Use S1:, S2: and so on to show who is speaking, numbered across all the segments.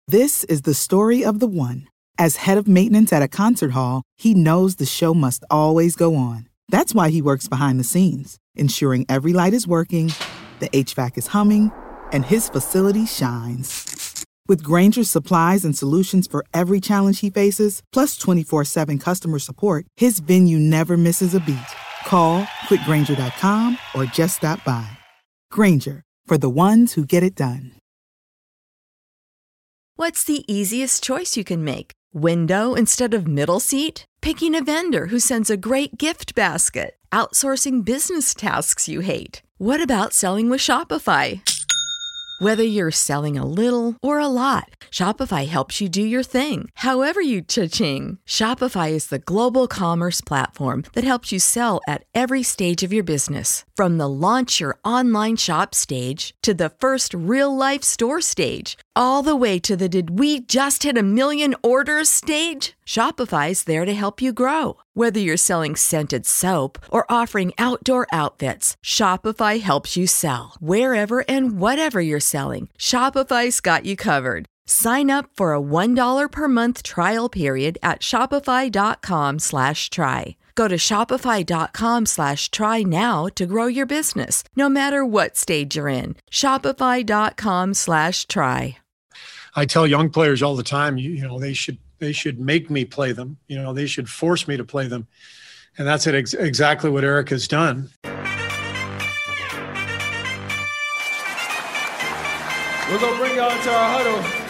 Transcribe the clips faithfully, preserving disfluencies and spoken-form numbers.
S1: This is the story of the one. As head of maintenance at a concert hall, he knows the show must always go on. That's why he works behind the scenes, ensuring every light is working, the H V A C is humming, and his facility shines. With Grainger's supplies and solutions for every challenge he faces, plus twenty-four seven customer support, his venue never misses a beat. Call quick grainger dot com or just stop by. Grainger, for the ones who get it done.
S2: What's the easiest choice you can make? Window instead of middle seat? Picking a vendor who sends a great gift basket? Outsourcing business tasks you hate? What about selling with Shopify? Whether you're selling a little or a lot, Shopify helps you do your thing, however you cha-ching. Shopify is the global commerce platform that helps you sell at every stage of your business. From the launch your online shop stage to the first real-life store stage, all the way to the did we just hit a million orders stage. Shopify's there to help you grow. Whether you're selling scented soap or offering outdoor outfits, Shopify helps you sell. Wherever and whatever you're selling, Shopify's got you covered. Sign up for a one dollar per month trial period at shopify.com slash try. Go to shopify.com slash try now to grow your business, no matter what stage you're in. Shopify.com slash try.
S3: I tell young players all the time, you, you know, they should they should make me play them. You know, they should force me to play them. And that's it, ex- exactly what Eric has done.
S4: We're going to bring y'all into our huddle.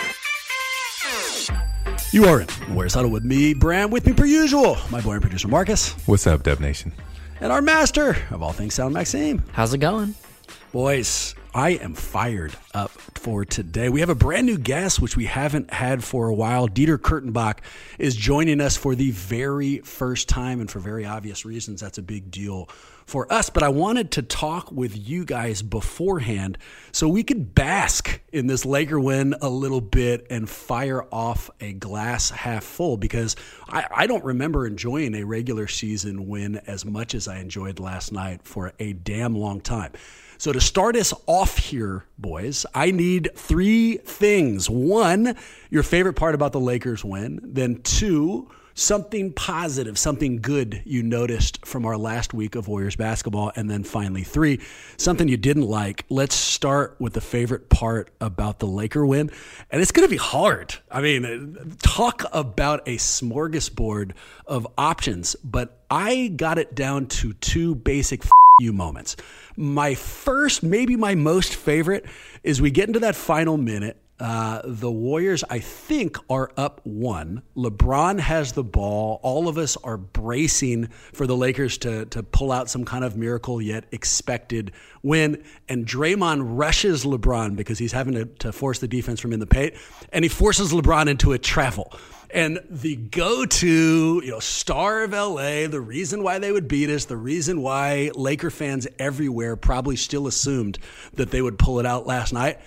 S5: You are in Warriors Huddle with me, Bram, with me per usual, my boy and producer Marcus.
S6: What's up, Dev Nation?
S5: And our master of all things sound, Maxime.
S7: How's it going?
S5: Boys, I am fired up for today. We have a brand new guest, which we haven't had for a while. Dieter Kurtenbach is joining us for the very first time, and for very obvious reasons, that's a big deal for us. But I wanted to talk with you guys beforehand so we could bask in this Laker win a little bit and fire off a glass half full, because I, I don't remember enjoying a regular season win as much as I enjoyed last night for a damn long time. So to start us off here, boys, I need three things. One, your favorite part about the Lakers win. Then two, something positive, something good you noticed from our last week of Warriors basketball. And then finally, three, something you didn't like. Let's start with the favorite part about the Laker win. And it's going to be hard. I mean, talk about a smorgasbord of options. But I got it down to two basic f- you moments. My first, maybe my most favorite, is we get into that final minute. Uh, the Warriors, I think, are up one. LeBron has the ball. All of us are bracing for the Lakers to, to pull out some kind of miracle yet expected win. And Draymond rushes LeBron because he's having to, to force the defense from in the paint. And he forces LeBron into a travel. And the go-to, you know, star of L A, the reason why they would beat us, the reason why Laker fans everywhere probably still assumed that they would pull it out last night,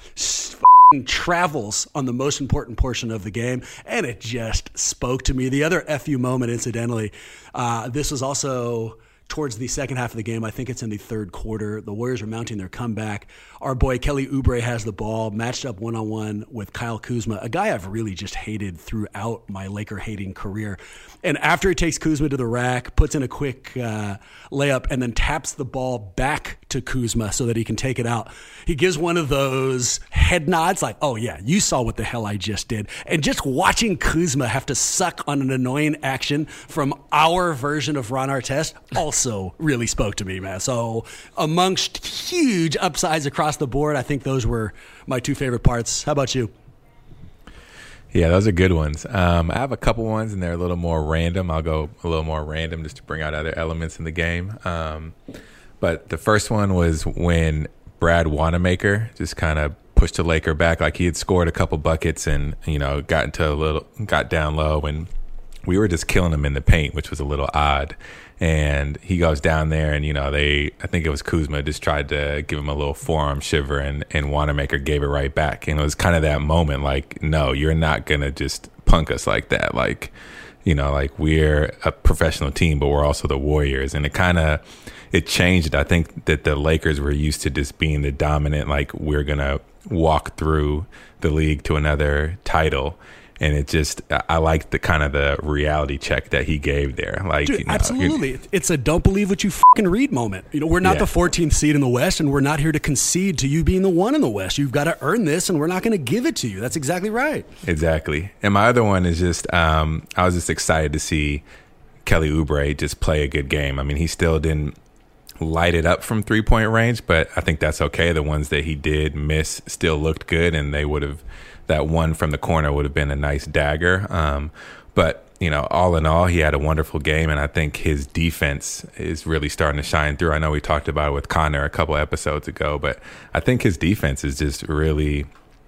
S5: travels on the most important portion of the game, and it just spoke to me. The other F U moment, incidentally, uh, this was also towards the second half of the game. I think it's in the third quarter. The Warriors are mounting their comeback. Our boy Kelly Oubre has the ball, matched up one-on-one with Kyle Kuzma, a guy I've really just hated throughout my Laker-hating career. And after he takes Kuzma to the rack, puts in a quick uh, layup, and then taps the ball back to Kuzma so that he can take it out, he gives one of those head nods like, oh yeah, you saw what the hell I just did. And just watching Kuzma have to suck on an annoying action from our version of Ron Artest also really spoke to me, man. So amongst huge upsides across the board, I think those were my two favorite parts. How about you?
S6: Yeah, those are good ones. Um, I have a couple ones, and they're a little more random. I'll go a little more random just to bring out other elements in the game. Um, but the first one was when Brad Wanamaker just kind of pushed the Laker back. Like, he had scored a couple buckets and, you know, got into a little, got down low, and we were just killing him in the paint, which was a little odd. And he goes down there, and, you know, they, I think it was Kuzma, just tried to give him a little forearm shiver, and, and Wanamaker gave it right back. And it was kind of that moment, like, no, you're not going to just punk us like that. Like, you know, like, we're a professional team, but we're also the Warriors. And it kind of, it changed. I think that the Lakers were used to just being the dominant, like, we're going to walk through the league to another title. And it just, I like the kind of the reality check that he gave there. Like,
S5: Dude,
S6: you know,
S5: absolutely. It's a don't believe what you fucking read moment. You know, we're not
S6: Yeah.
S5: the fourteenth seed in the West, and we're not here to concede to you being the one in the West. You've got to earn this, and we're not going to give it to you. That's exactly right.
S6: Exactly. And my other one is just, um, I was just excited to see Kelly Oubre just play a good game. I mean, he still didn't light it up from three-point range, but I think that's okay. The ones that he did miss still looked good, and they would have, that one from the corner would have been a nice dagger. Um, but, you know, all in all, he had a wonderful game, and I think his defense is really starting to shine through. I know we talked about it with Connor a couple episodes ago, but I think his defense is just really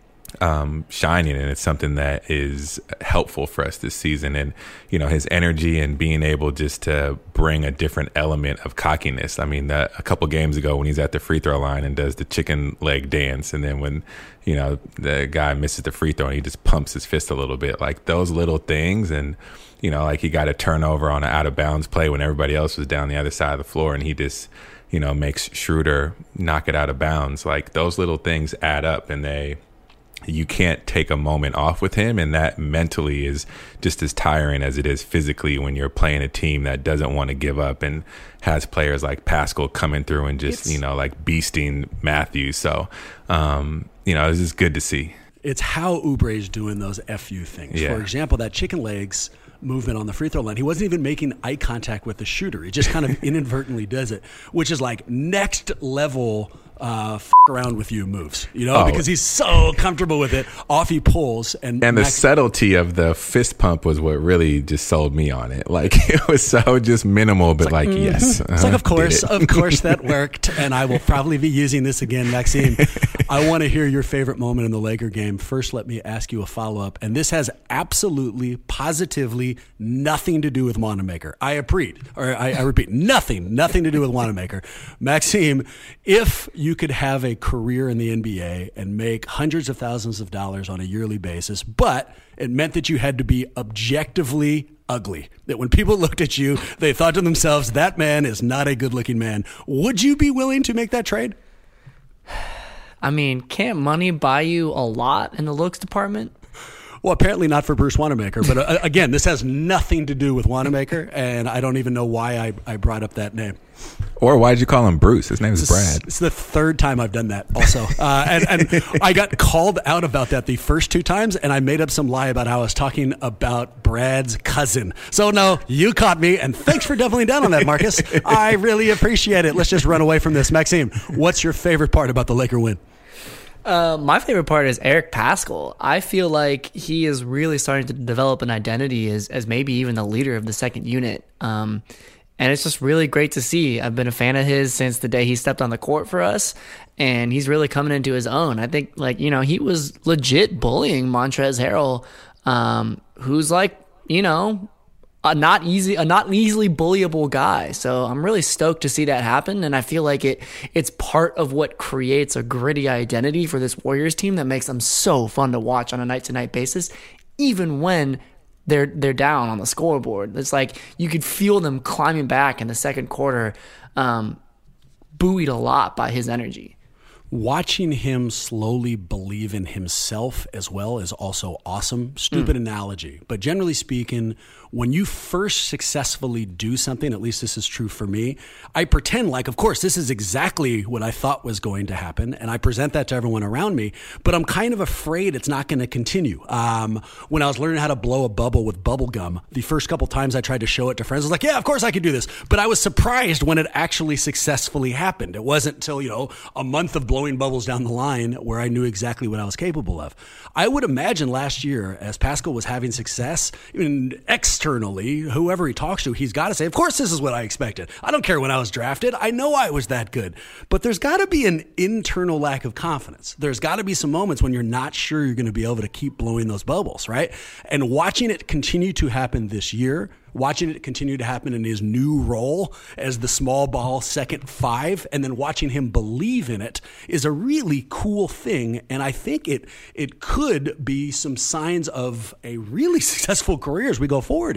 S6: um, shining, and it's something that is helpful for us this season. And, you know, his energy and being able just to bring a different element of cockiness. I mean, that, a couple games ago when he's at the free throw line and does the chicken leg dance, and then when, you know, the guy misses the free throw and he just pumps his fist a little bit, like those little things. And, you know, like he got a turnover on an out of bounds play when everybody else was down the other side of the floor, and he just, you know, makes Schroeder knock it out of bounds. Like those little things add up, and they, you can't take a moment off with him, and that mentally is just as tiring as it is physically when you're playing a team that doesn't want to give up and has players like Pascal coming through and just,
S5: It's,
S6: you know, like beasting Matthews. So, um, you know, it's just good to see.
S5: It's how Oubre is doing those F U things.
S6: Yeah.
S5: For example, that chicken legs movement on the free throw line, he wasn't even making eye contact with the shooter. He just kind of inadvertently does it, which is like next level uh, f- around with you moves, you know,
S6: Oh.
S5: because he's so comfortable with it. Off he pulls. And,
S6: And the
S5: Max-
S6: subtlety of the fist pump was what really just sold me on it. Like it was so just minimal, but like, yes.
S5: It's like,
S6: uh,
S5: of course,
S6: did it.
S5: of course that worked, and I will probably be using this again, Maxime. I want to hear your favorite moment in the Laker game. First, let me ask you a follow-up, and this has absolutely, positively nothing to do with Wanamaker. I repeat, or I, I repeat, nothing, nothing to do with Wanamaker. Maxime, if you could have a career in the N B A and make hundreds of thousands of dollars on a yearly basis, but it meant that you had to be objectively ugly, that when people looked at you, they thought to themselves, that man is not a good-looking man, would you be willing to make that trade?
S7: I mean, can't money buy you a lot in the looks department?
S5: Well, apparently not for Bruce Wanamaker, but uh, again, this has nothing to do with Wanamaker, and I don't even know why I, I brought up that name.
S6: Or why'd you call him Bruce? His name is
S5: This
S6: Brad.
S5: It's the third time I've done that also. Uh, and, and I got called out about that the first two times, and I made up some lie about how I was talking about Brad's cousin. So, no, you caught me, and thanks for doubling down on that, Marcus. I really appreciate it. Let's just run away from this. Maxime, what's your favorite part about the Laker win?
S7: Uh, my favorite part is Eric Pascal. I feel like he is really starting to develop an identity as, as maybe even the leader of the second unit. Um, and it's just really great to see. I've been a fan of his since the day he stepped on the court for us, and he's really coming into his own. I think, like, you know, he was legit bullying Montrezl Harrell, um, who's like, you know, a not easy, a not easily bullyable guy. So I'm really stoked to see that happen, and I feel like it it's part of what creates a gritty identity for this Warriors team that makes them so fun to watch on a night to night basis, even when they're they're down on the scoreboard. It's like you could feel them climbing back in the second quarter, um, buoyed a lot by his energy.
S5: Watching him slowly believe in himself as well is also awesome. Stupid mm. analogy. But generally speaking, when you first successfully do something, at least this is true for me, I pretend like, of course, this is exactly what I thought was going to happen, and I present that to everyone around me, but I'm kind of afraid it's not going to continue. Um, when I was learning how to blow a bubble with bubble gum, the first couple times I tried to show it to friends, I was like, yeah, of course I could do this. But I was surprised when it actually successfully happened. It wasn't until, you know, a month of blowing bubbles down the line where I knew exactly what I was capable of. I would imagine last year, as Pascal was having success, even externally, whoever he talks to, he's got to say, of course, this is what I expected. I don't care when I was drafted. I know I was that good. But there's got to be an internal lack of confidence. There's got to be some moments when you're not sure you're going to be able to keep blowing those bubbles, right? And watching it continue to happen this year, watching it continue to happen in his new role as the small ball second five, and then watching him believe in it is a really cool thing. And I think it it could be some signs of a really successful career as we go forward here.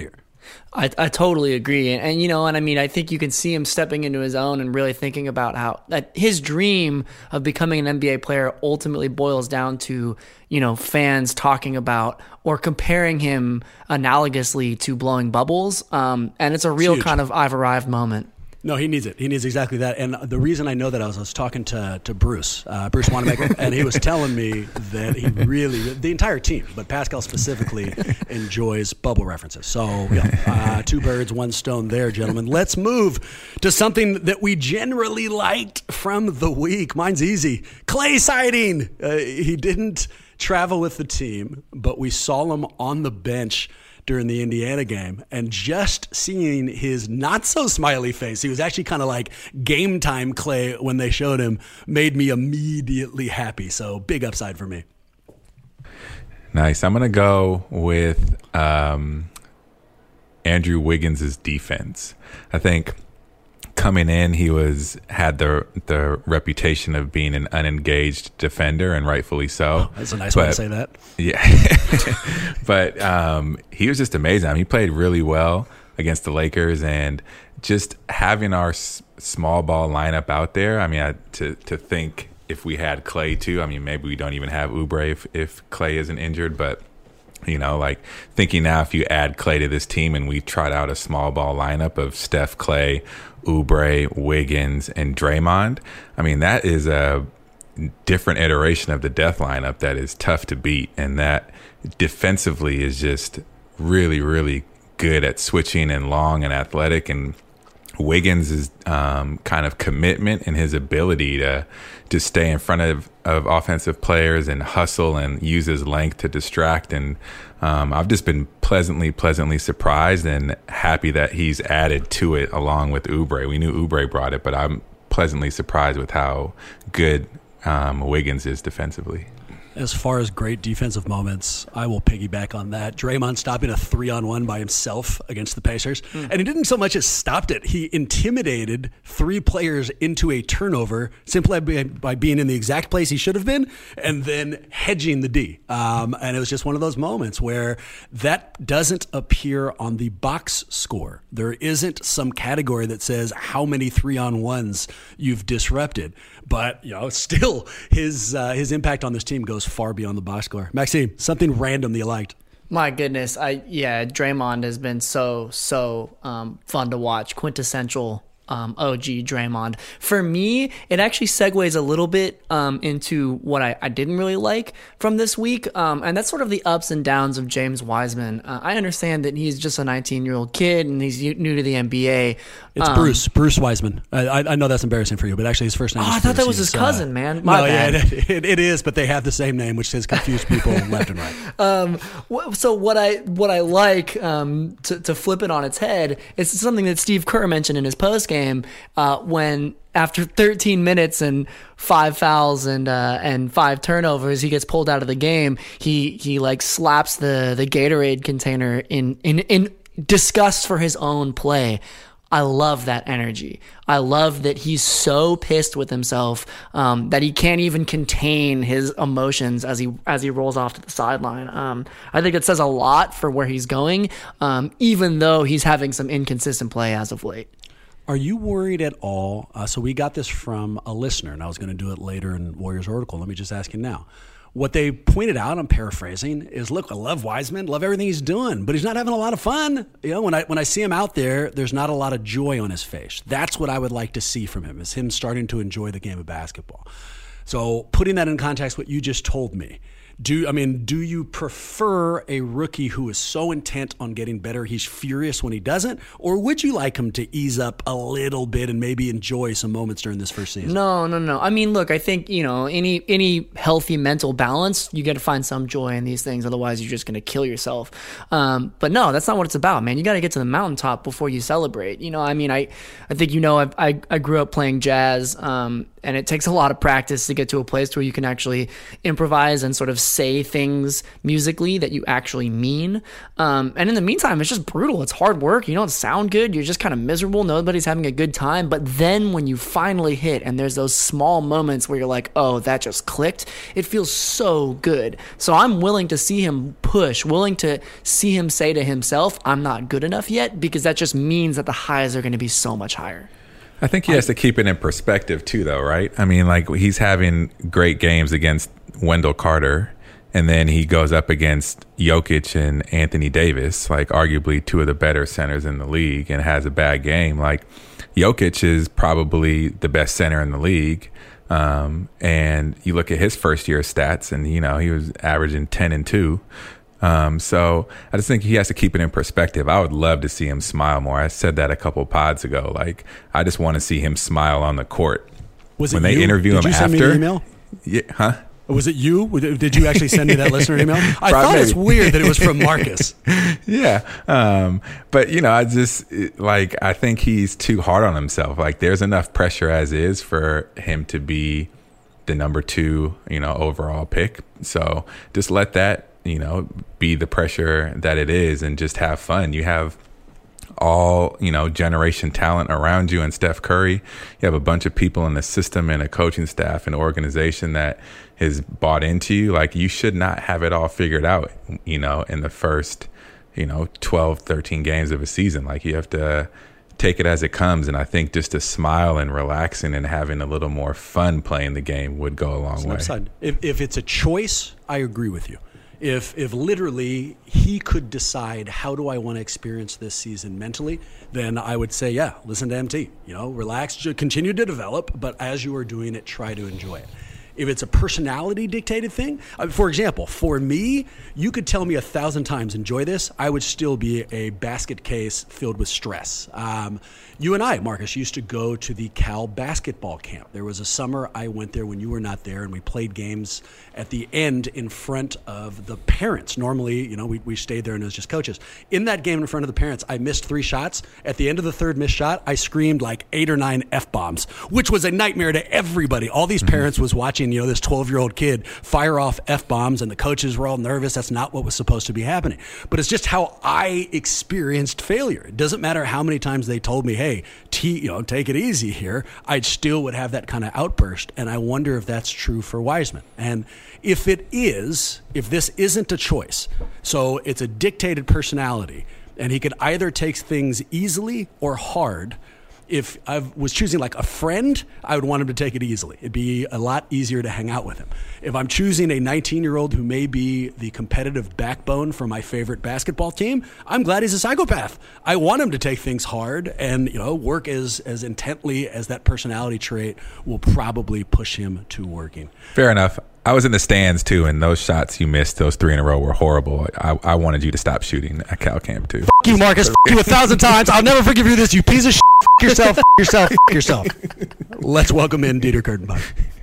S7: I, I totally agree. And, and, you know, and I mean, I think you can see him stepping into his own and really thinking about how that his dream of becoming an N B A player ultimately boils down to, you know, fans talking about or comparing him analogously to blowing bubbles. Um, and it's a real
S5: Huge.
S7: kind of I've arrived moment.
S5: No, he needs it. He needs exactly that. And the reason I know that I was, I was talking to to Bruce, uh, Bruce Wanamaker, and he was telling me that he really, the entire team, but Pascal specifically, enjoys bubble references. So, yeah, uh, two birds, one stone there, gentlemen. Let's move to something that we generally liked from the week. Mine's easy. Klay sighting. Uh, he didn't travel with the team, but we saw him on the bench during the Indiana game, and just seeing his not so smiley face, he was actually kind of like game time Klay when they showed him, made me immediately happy. So big upside for me.
S6: Nice. I'm going to go with um, Andrew Wiggins' defense. I think coming in, he was had the the reputation of being an unengaged defender, and rightfully so.
S5: Oh, that's a nice
S6: but,
S5: way to say that.
S6: Yeah. But um, he was just amazing. I mean, he played really well against the Lakers, and just having our s- small ball lineup out there. I mean, I, to to think if we had Klay too. I mean, maybe we don't even have Oubre if, if Klay isn't injured, but. You know, like thinking now if you add Klay to this team and we trot out a small ball lineup of Steph, Klay, Oubre, Wiggins, and Draymond, I mean, that is a different iteration of the death lineup that is tough to beat. And that defensively is just really, really good at switching and long and athletic. And Wiggins' is um, kind of commitment and his ability to to stay in front of, of offensive players and hustle and use his length to distract. And um, I've just been pleasantly, pleasantly surprised and happy that he's added to it along with Oubre. We knew Oubre brought it, but I'm pleasantly surprised with how good um, Wiggins is defensively.
S5: As far as great defensive moments, I will piggyback on that. Draymond stopping a three-on-one by himself against the Pacers. Mm. And he didn't so much as stopped it. He intimidated three players into a turnover simply by, by being in the exact place he should have been and then hedging the D. Um, and it was just one of those moments where that doesn't appear on the box score. There isn't some category that says how many three-on-ones you've disrupted. But, you know, still his uh, his impact on this team goes far beyond the box score. Maxime, something random that you liked.
S7: My goodness. I yeah, Draymond has been so, so um, fun to watch. Quintessential um, O G Draymond. For me, it actually segues a little bit um, into what I, I didn't really like from this week, um, and that's sort of the ups and downs of James Wiseman. Uh, I understand that he's just a nineteen-year-old kid and he's new to the N B A.
S5: It's um, Bruce, Bruce Wiseman. I, I know that's embarrassing for you, but actually his first name
S7: oh,
S5: is
S7: I thought
S5: Bruce.
S7: that was his
S5: uh,
S7: cousin, man. My
S5: no,
S7: bad.
S5: yeah, it, it, it is, but they have the same name, which has confused people left and right.
S7: Um, so what I what I like um, to, to flip it on its head is something that Steve Kerr mentioned in his postgame uh, when after thirteen minutes and five fouls and uh, and five turnovers, he gets pulled out of the game. He he like slaps the the Gatorade container in in in disgust for his own play. I love that energy. I love that he's so pissed with himself um, that he can't even contain his emotions as he as he rolls off to the sideline. Um, I think it says a lot for where he's going, um, even though he's having some inconsistent play as of late.
S5: Are you worried at all? Uh, so we got this from a listener, and I was going to do it later in Warriors article. Let me just ask you now. What they pointed out, I'm paraphrasing, is look, I love Wiseman, love everything he's doing, but he's not having a lot of fun. You know, when I when I see him out there, there's not a lot of joy on his face. That's what I would like to see from him, is him starting to enjoy the game of basketball. So putting that in context, what you just told me, do I mean, do you prefer a rookie who is so intent on getting better he's furious when he doesn't? Or would you like him to ease up a little bit and maybe enjoy some moments during this first season?
S7: No, no, no. I mean, look, I think, you know, any any healthy mental balance, you got to find some joy in these things. Otherwise, you're just going to kill yourself. Um, but no, that's not what it's about, man. You got to get to the mountaintop before you celebrate. You know, I mean, I, I think, you know, I, I, I grew up playing jazz, um, and it takes a lot of practice to get to a place where you can actually improvise and sort of say things musically that you actually mean. Um, and in the meantime, it's just brutal. It's hard work. You don't sound good. You're just kind of miserable. Nobody's having a good time. But then when you finally hit and there's those small moments where you're like, oh, that just clicked, it feels so good. So I'm willing to see him push, willing to see him say to himself, I'm not good enough yet, because that just means that the highs are going to be so much higher.
S6: I think he has to keep it in perspective too, though, right? I mean, like, he's having great games against Wendell Carter, and then he goes up against Jokic and Anthony Davis, like arguably two of the better centers in the league, and has a bad game. Like, Jokic is probably the best center in the league. Um, and you look at his first year stats, and, you know, he was averaging ten and two. Um, so I just think he has to keep it in perspective. I would love to see him smile more. I said that a couple of pods ago. Like, I just want to see him smile on the court.
S5: Was it
S6: when they
S5: you?
S6: interview
S5: Did
S6: him
S5: you send
S6: after?
S5: Me an email?
S6: Yeah, huh?
S5: Was it you? Did you actually send me that listener email? I
S6: Probably.
S5: thought it's weird that it was from Marcus.
S6: Yeah. Um, but, you know, I just, like, I think he's too hard on himself. Like, there's enough pressure as is for him to be the number two, you know, overall pick. So just let that, you know, be the pressure that it is, and just have fun. You have all, you know, generation talent around you and Steph Curry. You have a bunch of people in the system and a coaching staff and organization that has bought into you. Like, you should not have it all figured out, you know, in the first, you know, twelve, thirteen games of a season. Like, you have to take it as it comes. And I think just a smile and relaxing and having a little more fun playing the game would go a long way.
S5: Upside. If, if it's a choice, I agree with you. If if literally he could decide, how do I want to experience this season mentally, then I would say, yeah, listen to M T. You know, relax, continue to develop, but as you are doing it, try to enjoy it. If it's a personality dictated thing, uh, for example, for me, you could tell me a thousand times, enjoy this, I would still be a basket case filled with stress. Um, you and I, Marcus, used to go to the Cal basketball camp. There was a summer I went there when you were not there, and we played games at the end in front of the parents. Normally, you know, we, we stayed there and it was just coaches. In that game in front of the parents, I missed three shots. At the end of the third missed shot, I screamed like eight or nine F-bombs, which was a nightmare to everybody. All these parents was watching, you know, this twelve-year-old kid fire off F-bombs, and the coaches were all nervous. That's not what was supposed to be happening. But it's just how I experienced failure. It doesn't matter how many times they told me, hey, T, you know, take it easy here, I still would have that kind of outburst. And I wonder if that's true for Wiseman. And if it is, if this isn't a choice, so it's a dictated personality, and he could either take things easily or hard. If I was choosing like a friend, I would want him to take it easily. It'd be a lot easier to hang out with him. If I'm choosing a nineteen-year-old who may be the competitive backbone for my favorite basketball team, I'm glad he's a psychopath. I want him to take things hard and, you know, work as, as intently as that personality trait will probably push him to working.
S6: Fair enough. I was in the stands too, and those shots you missed, those three in a row, were horrible. I, I wanted you to stop shooting at Cal Camp too.
S5: F you, Marcus. F you a thousand times. I'll never forgive you this, you piece of shit. F yourself. F yourself. F yourself. Let's welcome in Dieter Kurtenbach.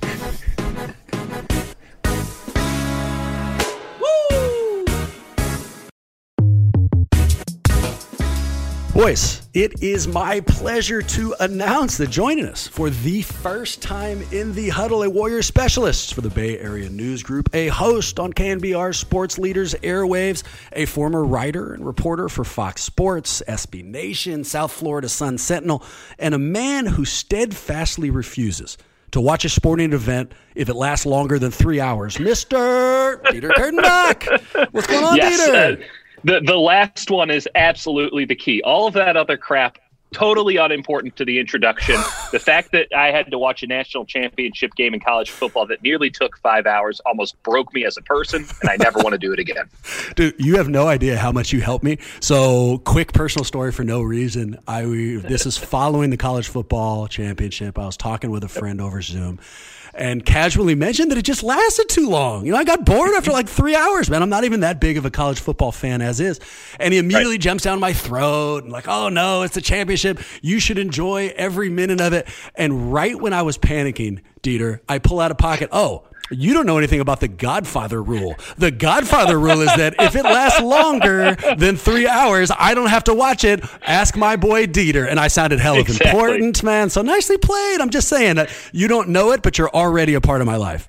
S5: Boys, it is my pleasure to announce that joining us for the first time in the huddle, a Warriors specialist for the Bay Area News Group, a host on K N B R Sports Leaders Airwaves, a former writer and reporter for Fox Sports, S B Nation, South Florida Sun Sentinel, and a man who steadfastly refuses to watch a sporting event if it lasts longer than three hours, Mister Dieter Kurtenbach. What's going on,
S8: yes,
S5: Dieter?
S8: Uh, The the last one is absolutely the key. All of that other crap, totally unimportant to the introduction. The fact that I had to watch a national championship game in college football that nearly took five hours almost broke me as a person, and I never want to do it again.
S5: Dude, you have no idea how much you helped me. So, quick personal story for no reason. I This is following the college football championship. I was talking with a friend over Zoom, and casually mentioned that it just lasted too long. You know, I got bored after like three hours, man. I'm not even that big of a college football fan as is. And he immediately right. jumps down my throat and like, oh no, it's the championship. You should enjoy every minute of it. And right when I was panicking, Dieter, I pull out a pocket. Oh, you don't know anything about the Godfather rule. The Godfather rule is that if it lasts longer than three hours, I don't have to watch it. Ask my boy Dieter. And I sounded hell of exactly. important, man. So nicely played. I'm just saying that you don't know it, but you're already a part of my life.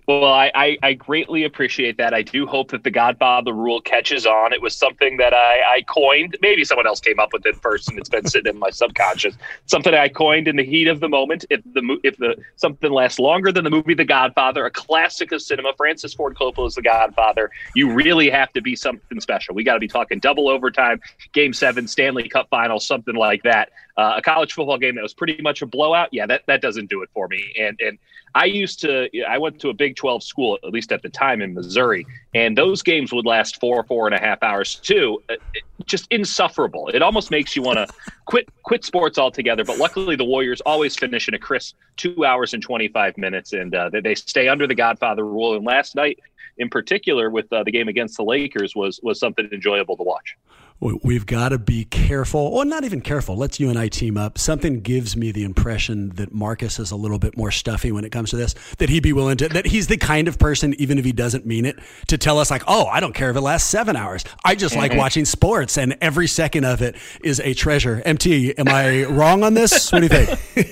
S8: Well, I, I, I greatly appreciate that. I do hope that the Godfather rule catches on. It was something that I, I coined. Maybe someone else came up with it first, and it's been sitting in my subconscious. Something I coined in the heat of the moment. If the if the something lasts longer than the movie The Godfather, a classic of cinema, Francis Ford Coppola's The Godfather, you really have to be something special. We got to be talking double overtime, Game Seven, Stanley Cup Final, something like that. Uh, a college football game that was pretty much a blowout. Yeah, that, that doesn't do it for me. And and I used to, I went to a Big twelve school, at least at the time in Missouri, and those games would last four, four and a half hours too. It, just insufferable. It almost makes you want to quit quit sports altogether. But luckily, the Warriors always finish in a crisp two hours and twenty-five minutes, and uh, they, they stay under the Godfather rule. And last night, in particular, with uh, the game against the Lakers, was was something enjoyable to watch.
S5: We've got to be careful, or not even careful. Let's you and I team up. Something gives me the impression that Marcus is a little bit more stuffy when it comes to this, that he'd be willing to, that he's the kind of person, even if he doesn't mean it, to tell us like, oh, I don't care if it lasts seven hours. I just mm-hmm. like watching sports, and every second of it is a treasure. M T, am I wrong on this? What do you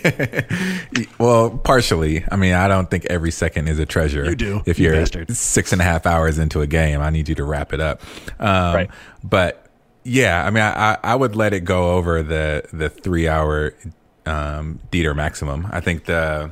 S5: think?
S6: Well, partially. I mean, I don't think every second is a treasure.
S5: You do.
S6: If
S5: you
S6: you're
S5: bastard.
S6: six and a half hours into a game, I need you to wrap it up. Um,
S8: right.
S6: But yeah, I mean, I, I would let it go over the the three hour um, Dieter maximum. I think the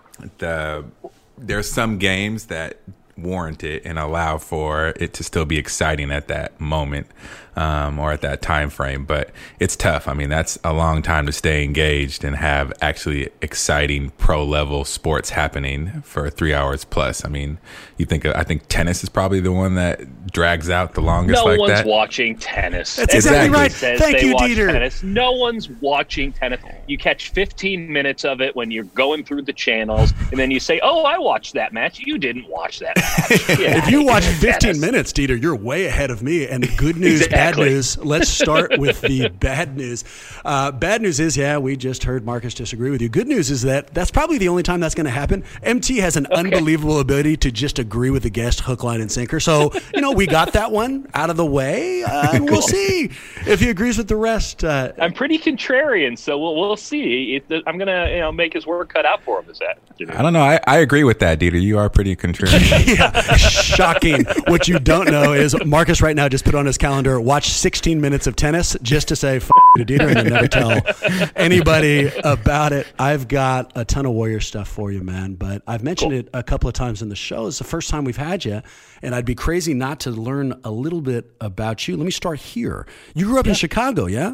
S6: the there's some games that warrant it and allow for it to still be exciting at that moment um, or at that time frame. But it's tough. I mean, that's a long time to stay engaged and have actually exciting pro level sports happening for three hours plus. I mean, you think I think tennis is probably the one that drags out the longest.
S8: No
S6: like
S8: one's
S6: that.
S8: watching tennis.
S5: That's exactly right. Thank you, Dieter.
S8: Tennis. No one's watching tennis. You catch fifteen minutes of it when you're going through the channels, and then you say, "Oh, I watched that match." You didn't watch that match. Yeah,
S5: if you watch fifteen tennis. minutes, Dieter, you're way ahead of me. And the good news, exactly. bad news. Let's start with the bad news. Uh, bad news is, yeah, we just heard Marcus disagree with you. Good news is that that's probably the only time that's going to happen. M T has an okay. unbelievable ability to just agree with the guest, hook, line, and sinker. So, you know, we got that one out of the way, uh, and we'll see if he agrees with the rest. Uh,
S8: I'm pretty contrarian, so we'll we'll see. It, I'm going to you know make his work cut out for him. Is that? You know?
S6: I don't know. I, I agree with that, Dieter. You are pretty contrarian.
S5: Yeah, shocking. What you don't know is Marcus right now just put on his calendar, watch sixteen minutes of tennis just to say F- to Dieter and then never tell anybody about it. I've got a ton of Warrior stuff for you, man, but I've mentioned cool. it a couple of times in the show. It's the first time we've had you, and I'd be crazy not to learn a little bit about you. Let me start here. You grew up yeah. in Chicago, yeah?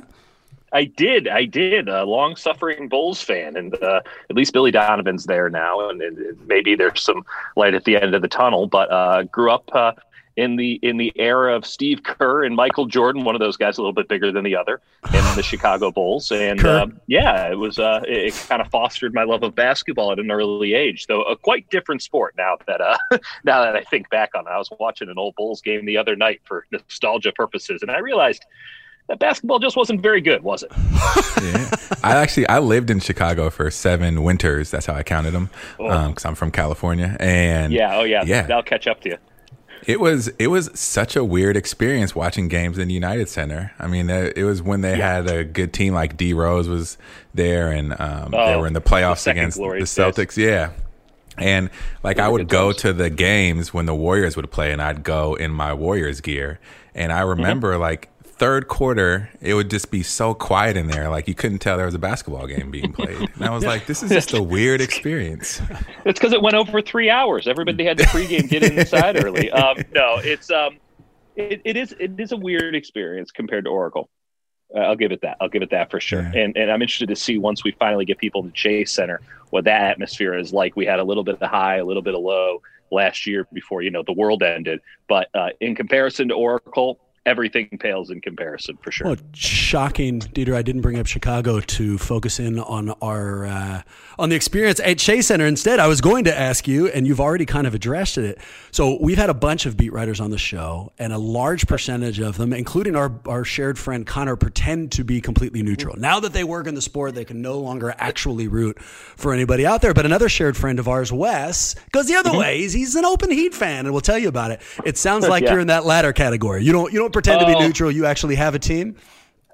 S8: I did. I did. A long-suffering Bulls fan, and uh, at least Billy Donovan's there now, and it, it, maybe there's some light at the end of the tunnel. But uh, grew up uh, in the in the era of Steve Kerr and Michael Jordan, one of those guys a little bit bigger than the other, in the Chicago Bulls. And um, yeah, it was. Uh, it, it kind of fostered my love of basketball at an early age, though a quite different sport now that uh, now that I think back on it. I was watching an old Bulls game the other night for nostalgia purposes, and I realized that basketball just wasn't very good, was it?
S6: Yeah. I actually, I lived in Chicago for seven winters. That's how I counted them. Oh. Um, cause I'm from California. And
S8: yeah. Oh yeah.
S6: Yeah.
S8: That'll catch up to you.
S6: It was, it was such a weird experience watching games in the United Center. I mean, it was when they yeah. had a good team like D Rose was there, and um, oh, they were in the playoffs the against the Celtics. Days. Yeah. And like I would go times. to the games when the Warriors would play, and I'd go in my Warriors gear. And I remember mm-hmm. like, third quarter, it would just be so quiet in there. Like you couldn't tell there was a basketball game being played. And I was like, this is just a weird experience.
S8: It's because it went over three hours. Everybody had the pregame get inside early. Um, no, it's um, it, it is it is a weird experience compared to Oracle. Uh, I'll give it that. I'll give it that for sure. Yeah. And and I'm interested to see once we finally get people to Chase Center what that atmosphere is like. We had a little bit of high, a little bit of low last year before you know the world ended. But uh, in comparison to Oracle, everything pales in comparison, for sure.
S5: Well, shocking, Dieter. I didn't bring up Chicago to focus in on our uh, on the experience at Chase Center. Instead, I was going to ask you, and you've already kind of addressed it. So we've had a bunch of beat writers on the show, and a large percentage of them, including our, our shared friend Connor, pretend to be completely neutral. Now that they work in the sport, they can no longer actually root for anybody out there. But another shared friend of ours, Wes, goes the other mm-hmm. way. He's, he's an open Heat fan, and we'll tell you about it. It sounds like
S8: yeah.
S5: you're in that latter category. You don't you don't pretend to be neutral. You actually have a team.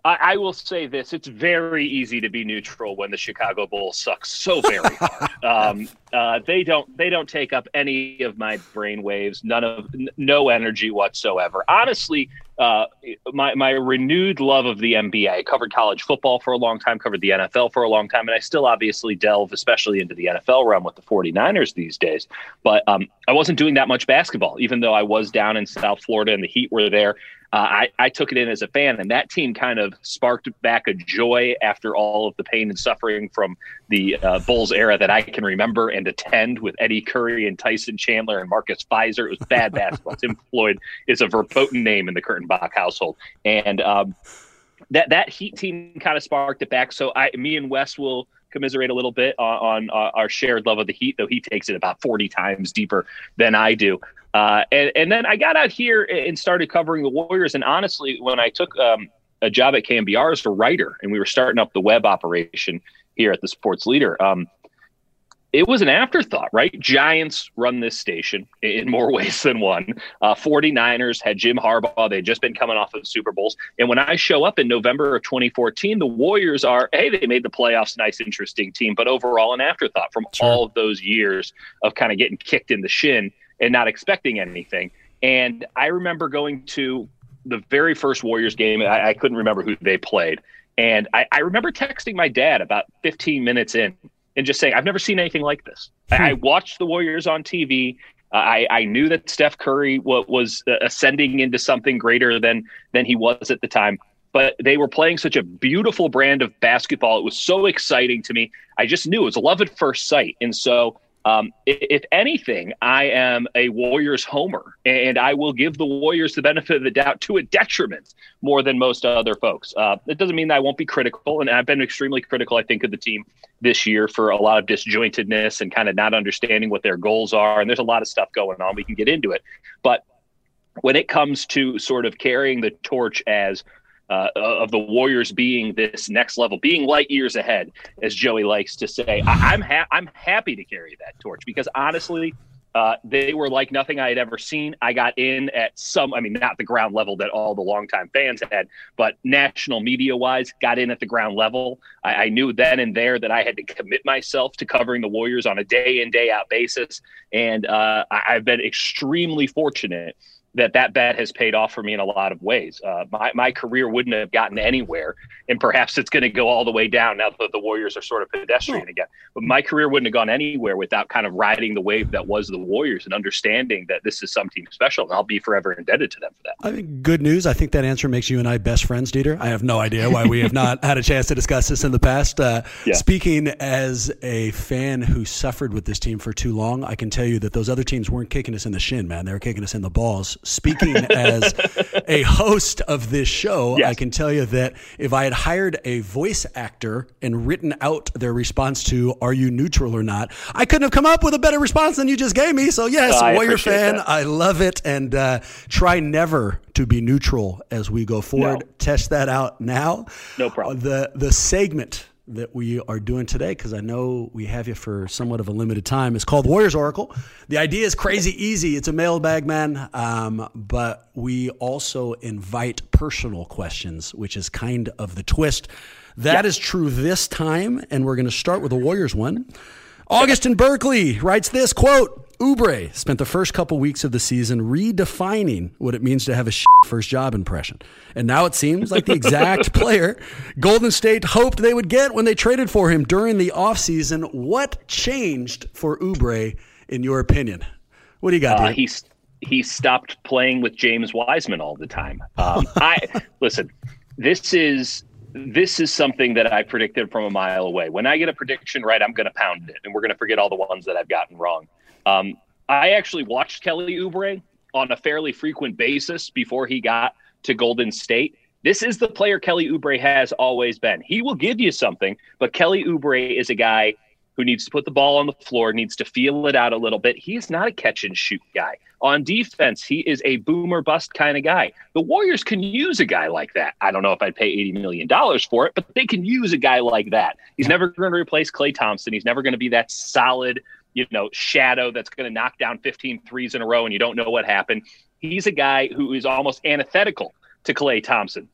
S8: I, I will say this: it's very easy to be neutral when the Chicago Bulls suck so very hard. um, uh, they don't they don't take up any of my brain waves, none of n- no energy whatsoever. Honestly, uh, my my renewed love of the N B A. I covered college football for a long time, covered the N F L for a long time, and I still obviously delve, especially into the N F L realm with the 49ers these days. But um, I wasn't doing that much basketball, even though I was down in South Florida and the Heat were there. Uh, I, I took it in as a fan, and that team kind of sparked back a joy after all of the pain and suffering from the uh, Bulls era that I can remember and attend with Eddie Curry and Tyson Chandler and Marcus Fizer. It was bad basketball. Tim Floyd is a verboten name in the Kurtenbach household. And um, that, that Heat team kind of sparked it back. So I, me and Wes will commiserate a little bit on, on uh, our shared love of the Heat, though he takes it about forty times deeper than I do. Uh, and, and then I got out here and started covering the Warriors. And honestly, when I took um, a job at K M B R as a writer, and we were starting up the web operation here at the Sports Leader, um, it was an afterthought, right? Giants run this station in more ways than one. Uh, 49ers had Jim Harbaugh. They'd just been coming off of the Super Bowls. And when I show up in November of twenty fourteen, the Warriors are, hey, they made the playoffs, nice, interesting team, but overall an afterthought from
S5: Sure.
S8: all of those years of kind of getting kicked in the shin and not expecting anything. And I remember going to the very first Warriors game. I, I couldn't remember who they played. And I, I remember texting my dad about fifteen minutes in and just saying, I've never seen anything like this.
S5: Hmm.
S8: I, I watched the Warriors on T V. Uh, I, I knew that Steph Curry w- was uh, ascending into something greater than than he was at the time. But they were playing such a beautiful brand of basketball. It was so exciting to me. I just knew it was love at first sight. And so Um, if anything, I am a Warriors homer, and I will give the Warriors the benefit of the doubt to a detriment more than most other folks. Uh, it doesn't mean that I won't be critical, and I've been extremely critical, I think, of the team this year for a lot of disjointedness and kind of not understanding what their goals are. And there's a lot of stuff going on. We can get into it. But when it comes to sort of carrying the torch as Uh, of the Warriors being this next level, being light years ahead, as Joey likes to say, I- I'm ha- I'm happy to carry that torch because honestly, uh, they were like nothing I had ever seen. I got in at some, I mean, not the ground level that all the longtime fans had, but national media wise, got in at the ground level. I, I knew then and there that I had to commit myself to covering the Warriors on a day in, day out basis. And uh, I- I've been extremely fortunate that that bet has paid off for me in a lot of ways. Uh, my, my career wouldn't have gotten anywhere, and perhaps it's going to go all the way down now that the Warriors are sort of pedestrian again. But my career wouldn't have gone anywhere without kind of riding the wave that was the Warriors and understanding that this is some team special, and I'll be forever indebted to them for that.
S5: I think good news. I think that answer makes you and I best friends, Dieter. I have no idea why we have not had a chance to discuss this in the past. Uh,
S8: Yeah.
S5: Speaking as a fan who suffered with this team for too long, I can tell you that those other teams weren't kicking us in the shin, man. They were kicking us in the balls. Speaking as a host of this show,
S8: Yes.
S5: I can tell you that if I had hired a voice actor and written out their response to "Are you neutral or not?" I couldn't have come up with a better response than you just gave me. So yes,
S8: I
S5: Warrior
S8: appreciate
S5: fan,
S8: that.
S5: I love it, and uh, try never to be neutral as we go forward.
S8: No.
S5: Test that out now.
S8: No problem.
S5: Uh, the the segment that we are doing today, because I know we have you for somewhat of a limited time, is called Warriors Oracle. The idea is crazy easy. It's a mailbag, man, um, but we also invite personal questions, which is kind of the twist. That
S8: Yeah.
S5: is true this time, and we're going to start with a Warriors one. August in Berkeley writes this, quote, Oubre spent the first couple weeks of the season redefining what it means to have a shit first job impression. And now it seems like the exact player Golden State hoped they would get when they traded for him during the offseason. What changed for Oubre, in your opinion? What do you got,
S8: Uh,
S5: dude?
S8: he he stopped playing with James Wiseman all the time. Um, I listen. This is this is something that I predicted from a mile away. When I get a prediction right, I'm going to pound it, and we're going to forget all the ones that I've gotten wrong. Um, I actually watched Kelly Oubre on a fairly frequent basis before he got to Golden State. This is the player Kelly Oubre has always been. He will give you something, but Kelly Oubre is a guy who needs to put the ball on the floor, needs to feel it out a little bit. He's not a catch and shoot guy. On defense, he is a boomer bust kind of guy. The Warriors can use a guy like that. I don't know if I'd pay eighty million dollars for it, but they can use a guy like that. He's never going to replace Klay Thompson. He's never going to be that solid, you know, shadow that's going to knock down fifteen threes in a row and you don't know what happened. He's a guy who is almost antithetical to Klay Thompson.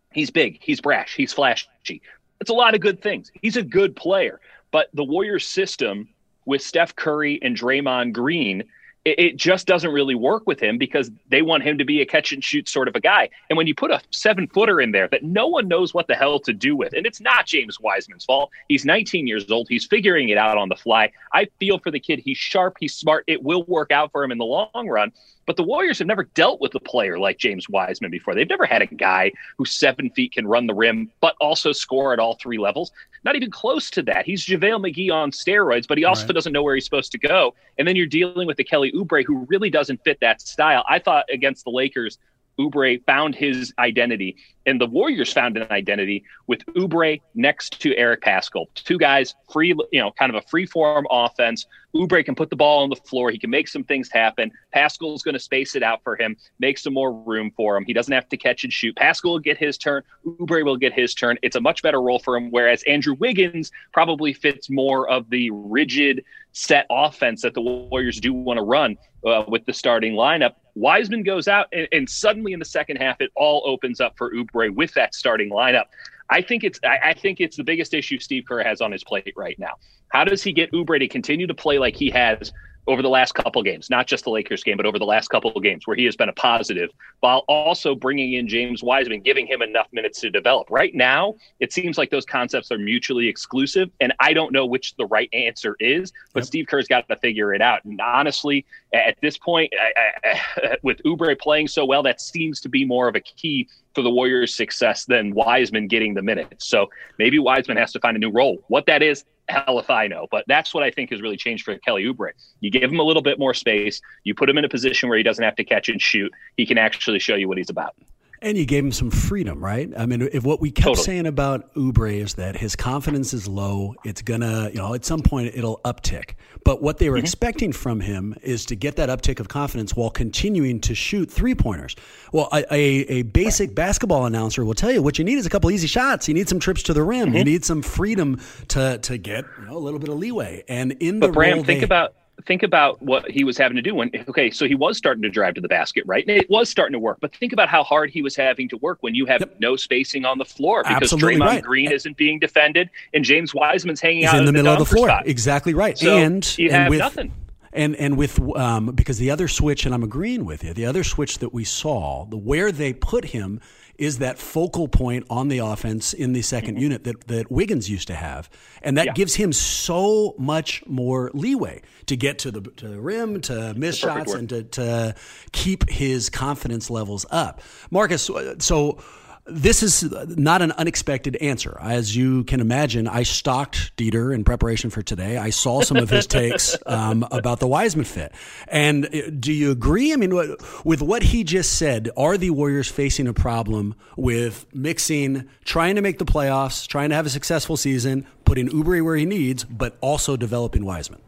S8: He's big, he's brash, he's flashy. It's a lot of good things. He's a good player. But the Warriors system with Steph Curry and Draymond Green, it, it just doesn't really work with him because they want him to be a catch and shoot sort of a guy. And when you put a seven footer in there that no one knows what the hell to do with, and it's not James Wiseman's fault. He's nineteen years old. He's figuring it out on the fly. I feel for the kid. He's sharp. He's smart. It will work out for him in the long run. But the Warriors have never dealt with a player like James Wiseman before. They've never had a guy who seven feet can run the rim, but also score at all three levels. Not even close to that. He's JaVale McGee on steroids, but he also right. doesn't know where he's supposed to go. And then you're dealing with the Kelly Oubre, who really doesn't fit that style. I thought against the Lakers, Oubre found his identity, and the Warriors found an identity with Oubre next to Eric Paschall. Two guys, free, you know, kind of a free-form offense. Oubre can put the ball on the floor. He can make some things happen. Paschall's going to space it out for him, make some more room for him. He doesn't have to catch and shoot. Paschall will get his turn. Oubre will get his turn. It's a much better role for him, whereas Andrew Wiggins probably fits more of the rigid set offense that the Warriors do want to run uh, with the starting lineup. Wiseman goes out, and, and suddenly in the second half, it all opens up for Oubre with that starting lineup. I think it's I, I think it's the biggest issue Steve Kerr has on his plate right now. How does he get Oubre to continue to play like he has over the last couple games, not just the Lakers game, but over the last couple of games where he has been a positive, while also bringing in James Wiseman, giving him enough minutes to develop? Right now, it seems like those concepts are mutually exclusive, and I don't know which the right answer is, but yep. Steve Kerr's got to figure it out. And honestly, at this point, I, I, with Oubre playing so well, that seems to be more of a key for the Warriors' success than Wiseman getting the minutes. So maybe Wiseman has to find a new role. What that is, hell if I know. But that's what I think has really changed for Kelly Oubre. You give him a little bit more space. You put him in a position where he doesn't have to catch and shoot. He can actually show you what he's about.
S5: And you gave him some freedom, right? I mean, if what we kept
S8: totally.
S5: saying about Oubre is that his confidence is low, it's going to, you know, at some point it'll uptick. But what they were mm-hmm. expecting from him is to get that uptick of confidence while continuing to shoot three-pointers. Well, a, a, a basic basketball announcer will tell you what you need is a couple easy shots. You need some trips to the rim. Mm-hmm. You need some freedom to to get, you know, a little bit of leeway. And in the
S8: But Bram,
S5: role
S8: think
S5: they,
S8: about Think about what he was having to do when, okay, so he was starting to drive to the basket, right? And it was starting to work, but think about how hard he was having to work when you have yep. no spacing on the floor because
S5: Absolutely
S8: Draymond
S5: right.
S8: Green isn't being defended and James Wiseman's hanging
S5: He's
S8: out
S5: in the,
S8: the
S5: middle of the floor.
S8: Spot.
S5: Exactly right.
S8: So
S5: and
S8: you
S5: and
S8: have
S5: with,
S8: nothing.
S5: And and with um, because the other switch, and I'm agreeing with you, the other switch that we saw, the where they put him is that focal point on the offense in the second mm-hmm. unit that, that Wiggins used to have. And that yeah. gives him so much more leeway to get to the, to the rim, to miss shots, word. and to, to keep his confidence levels up. Marcus, so this is not an unexpected answer. As you can imagine, I stalked Dieter in preparation for today. I saw some of his takes um, about the Wiseman fit. And do you agree? I mean, with what he just said, are the Warriors facing a problem with mixing, trying to make the playoffs, trying to have a successful season, putting Oubre where he needs, but also developing Wiseman?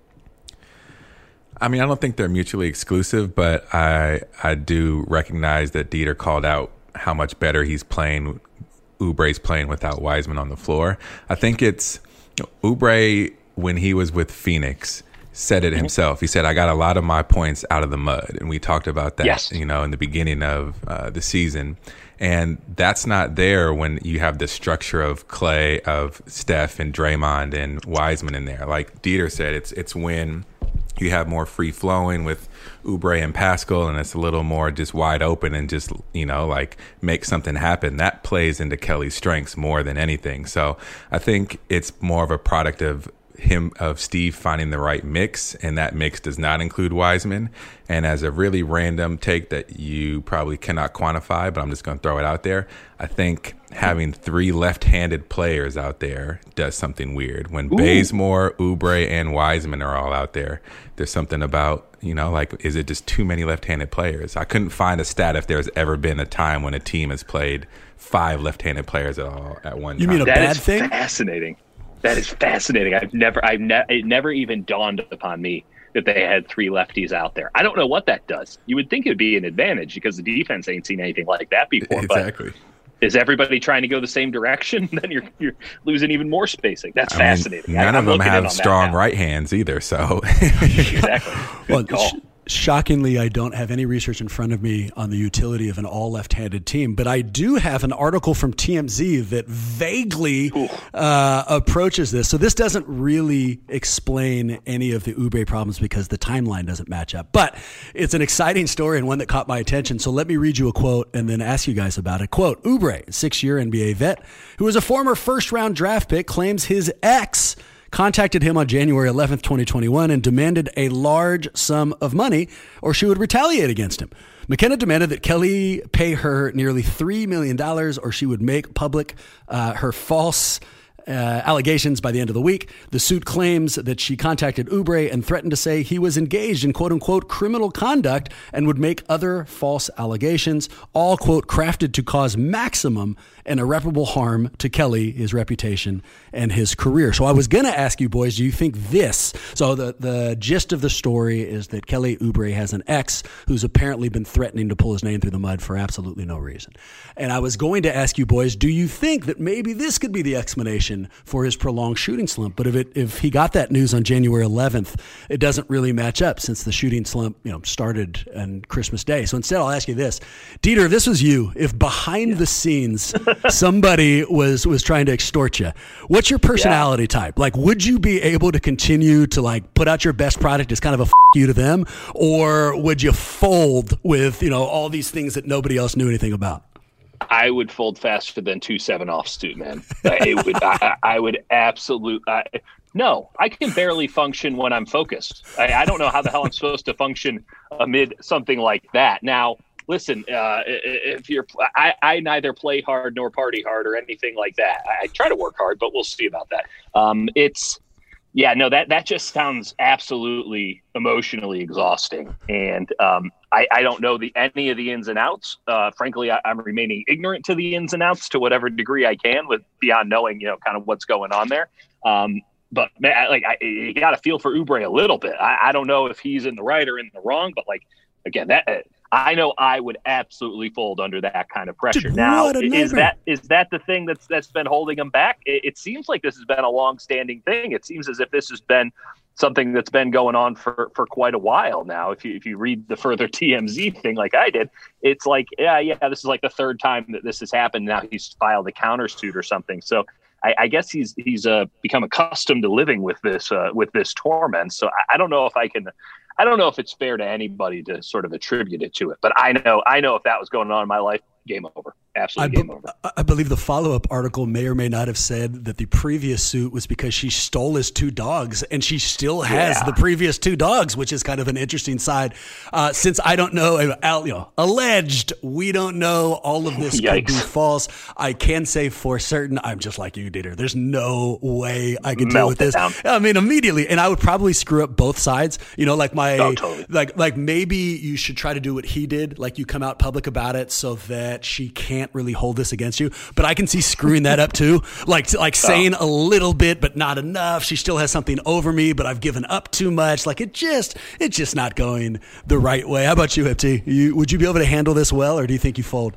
S6: I mean, I don't think they're mutually exclusive, but I I do recognize that Dieter called out how much better he's playing, Oubre's playing without Wiseman on the floor. I think it's, you know, Oubre, when he was with Phoenix, said it himself. He said, I got a lot of my points out of the mud. And we talked about that, yes. you know, in the beginning of uh, the season. And that's not there when you have the structure of Clay, of Steph and Draymond and Wiseman in there. Like Dieter said, it's it's when you have more free flowing with Oubre and Paschall, and it's a little more just wide open and just, you know, like make something happen. That plays into Kelly's strengths more than anything. So I think it's more of a product of him, of Steve finding the right mix, and that mix does not include Wiseman. And as a really random take that you probably cannot quantify, but I'm just going to throw it out there, I think having three left-handed players out there does something weird. When Ooh. Bazemore, Oubre, and Wiseman are all out there, there's something about, you know, like, is it just too many left-handed players? I couldn't find a stat if there's ever been a time when a team has played five left-handed players at all at one
S5: you
S6: time.
S5: You mean a
S8: that
S5: bad
S8: is
S5: thing?
S8: Fascinating. That is fascinating. I've never, I've ne- it never even dawned upon me that they had three lefties out there. I don't know what that does. You would think it would be an advantage because the defense ain't seen anything like that before.
S6: Exactly.
S8: But is everybody trying to go the same direction? Then you're you're losing even more spacing. That's I fascinating.
S6: Mean, none
S8: I,
S6: of them have strong right hands either. So
S8: exactly. Good
S5: well,
S8: call.
S5: sh- shockingly, I don't have any research in front of me on the utility of an all left-handed team, but I do have an article from T M Z that vaguely uh, approaches this. So this doesn't really explain any of the Oubre problems because the timeline doesn't match up. But it's an exciting story and one that caught my attention. So let me read you a quote and then ask you guys about it. Quote, Oubre, six-year N B A vet, who was a former first-round draft pick, claims his ex contacted him on January eleventh, twenty twenty-one and demanded a large sum of money or she would retaliate against him. McKenna demanded that Kelly pay her nearly three million dollars or she would make public uh, her false Uh, allegations by the end of the week. The suit claims that she contacted Oubre and threatened to say he was engaged in quote unquote criminal conduct and would make other false allegations, all quote crafted to cause maximum and irreparable harm to Kelly, his reputation, and his career. So I was going to ask you boys, do you think this? So the, the gist of the story is that Kelly Oubre has an ex who's apparently been threatening to pull his name through the mud for absolutely no reason. And I was going to ask you boys, do you think that maybe this could be the explanation for his prolonged shooting slump? But if it if he got that news on January eleventh, it doesn't really match up since the shooting slump, you know, started on Christmas Day. So instead, I'll ask you this, Dieter, if this was you, if behind yeah. the scenes somebody was was trying to extort you, what's your personality yeah. type? Like, would you be able to continue to like put out your best product as kind of a f- you to them, or would you fold with, you know, all these things that nobody else knew anything about?
S8: I would fold faster than two seven off suit, man. It would. I, I would absolutely. I, no, I can barely function when I'm focused. I, I don't know how the hell I'm supposed to function amid something like that. Now, listen, uh, if you're, I, I neither play hard nor party hard or anything like that. I, I try to work hard, but we'll see about that. Um, it's. Yeah, no, that, that just sounds absolutely emotionally exhausting. And um, I, I don't know the any of the ins and outs. Uh, frankly, I, I'm remaining ignorant to the ins and outs to whatever degree I can, with beyond knowing, you know, kind of what's going on there. Um, but man, I, like, I, you got to feel for Oubre a little bit. I, I don't know if he's in the right or in the wrong, but like, again, that uh, I know I would absolutely fold under that kind of pressure.
S5: Dude,
S8: now, is that is that the thing that's that's been holding him back? It, it seems like this has been a long-standing thing. It seems as if this has been something that's been going on for, for quite a while now. If you if you read the further T M Z thing like I did, it's like, yeah, yeah, this is like the third time that this has happened. Now he's filed a countersuit or something. So I, I guess he's he's uh, become accustomed to living with this uh, with this torment. So I, I don't know if I can. I don't know if it's fair to anybody to sort of attribute it to it, but I know, I know if that was going on in my life, game over. Absolutely
S5: I
S8: game
S5: be-
S8: over.
S5: I believe the follow-up article may or may not have said that the previous suit was because she stole his two dogs, and she still has
S8: yeah.
S5: the previous two dogs, which is kind of an interesting side. Uh, since I don't know, you know, alleged, we don't know, all of this could be false. I can say for certain, I'm just like you, Dieter. There's no way I can deal with this.
S8: Down.
S5: I mean, immediately, and I would probably screw up both sides. You know, like my,
S8: oh, totally.
S5: like, like maybe you should try to do what he did, like you come out public about it, so that she can't really hold this against you. But I can see screwing that up too, like like saying oh. a little bit but not enough. She still has something over me, but I've given up too much. Like it just it's just not going the right way. How about you, F T? You, would you be able to handle this well, or do you think you fold?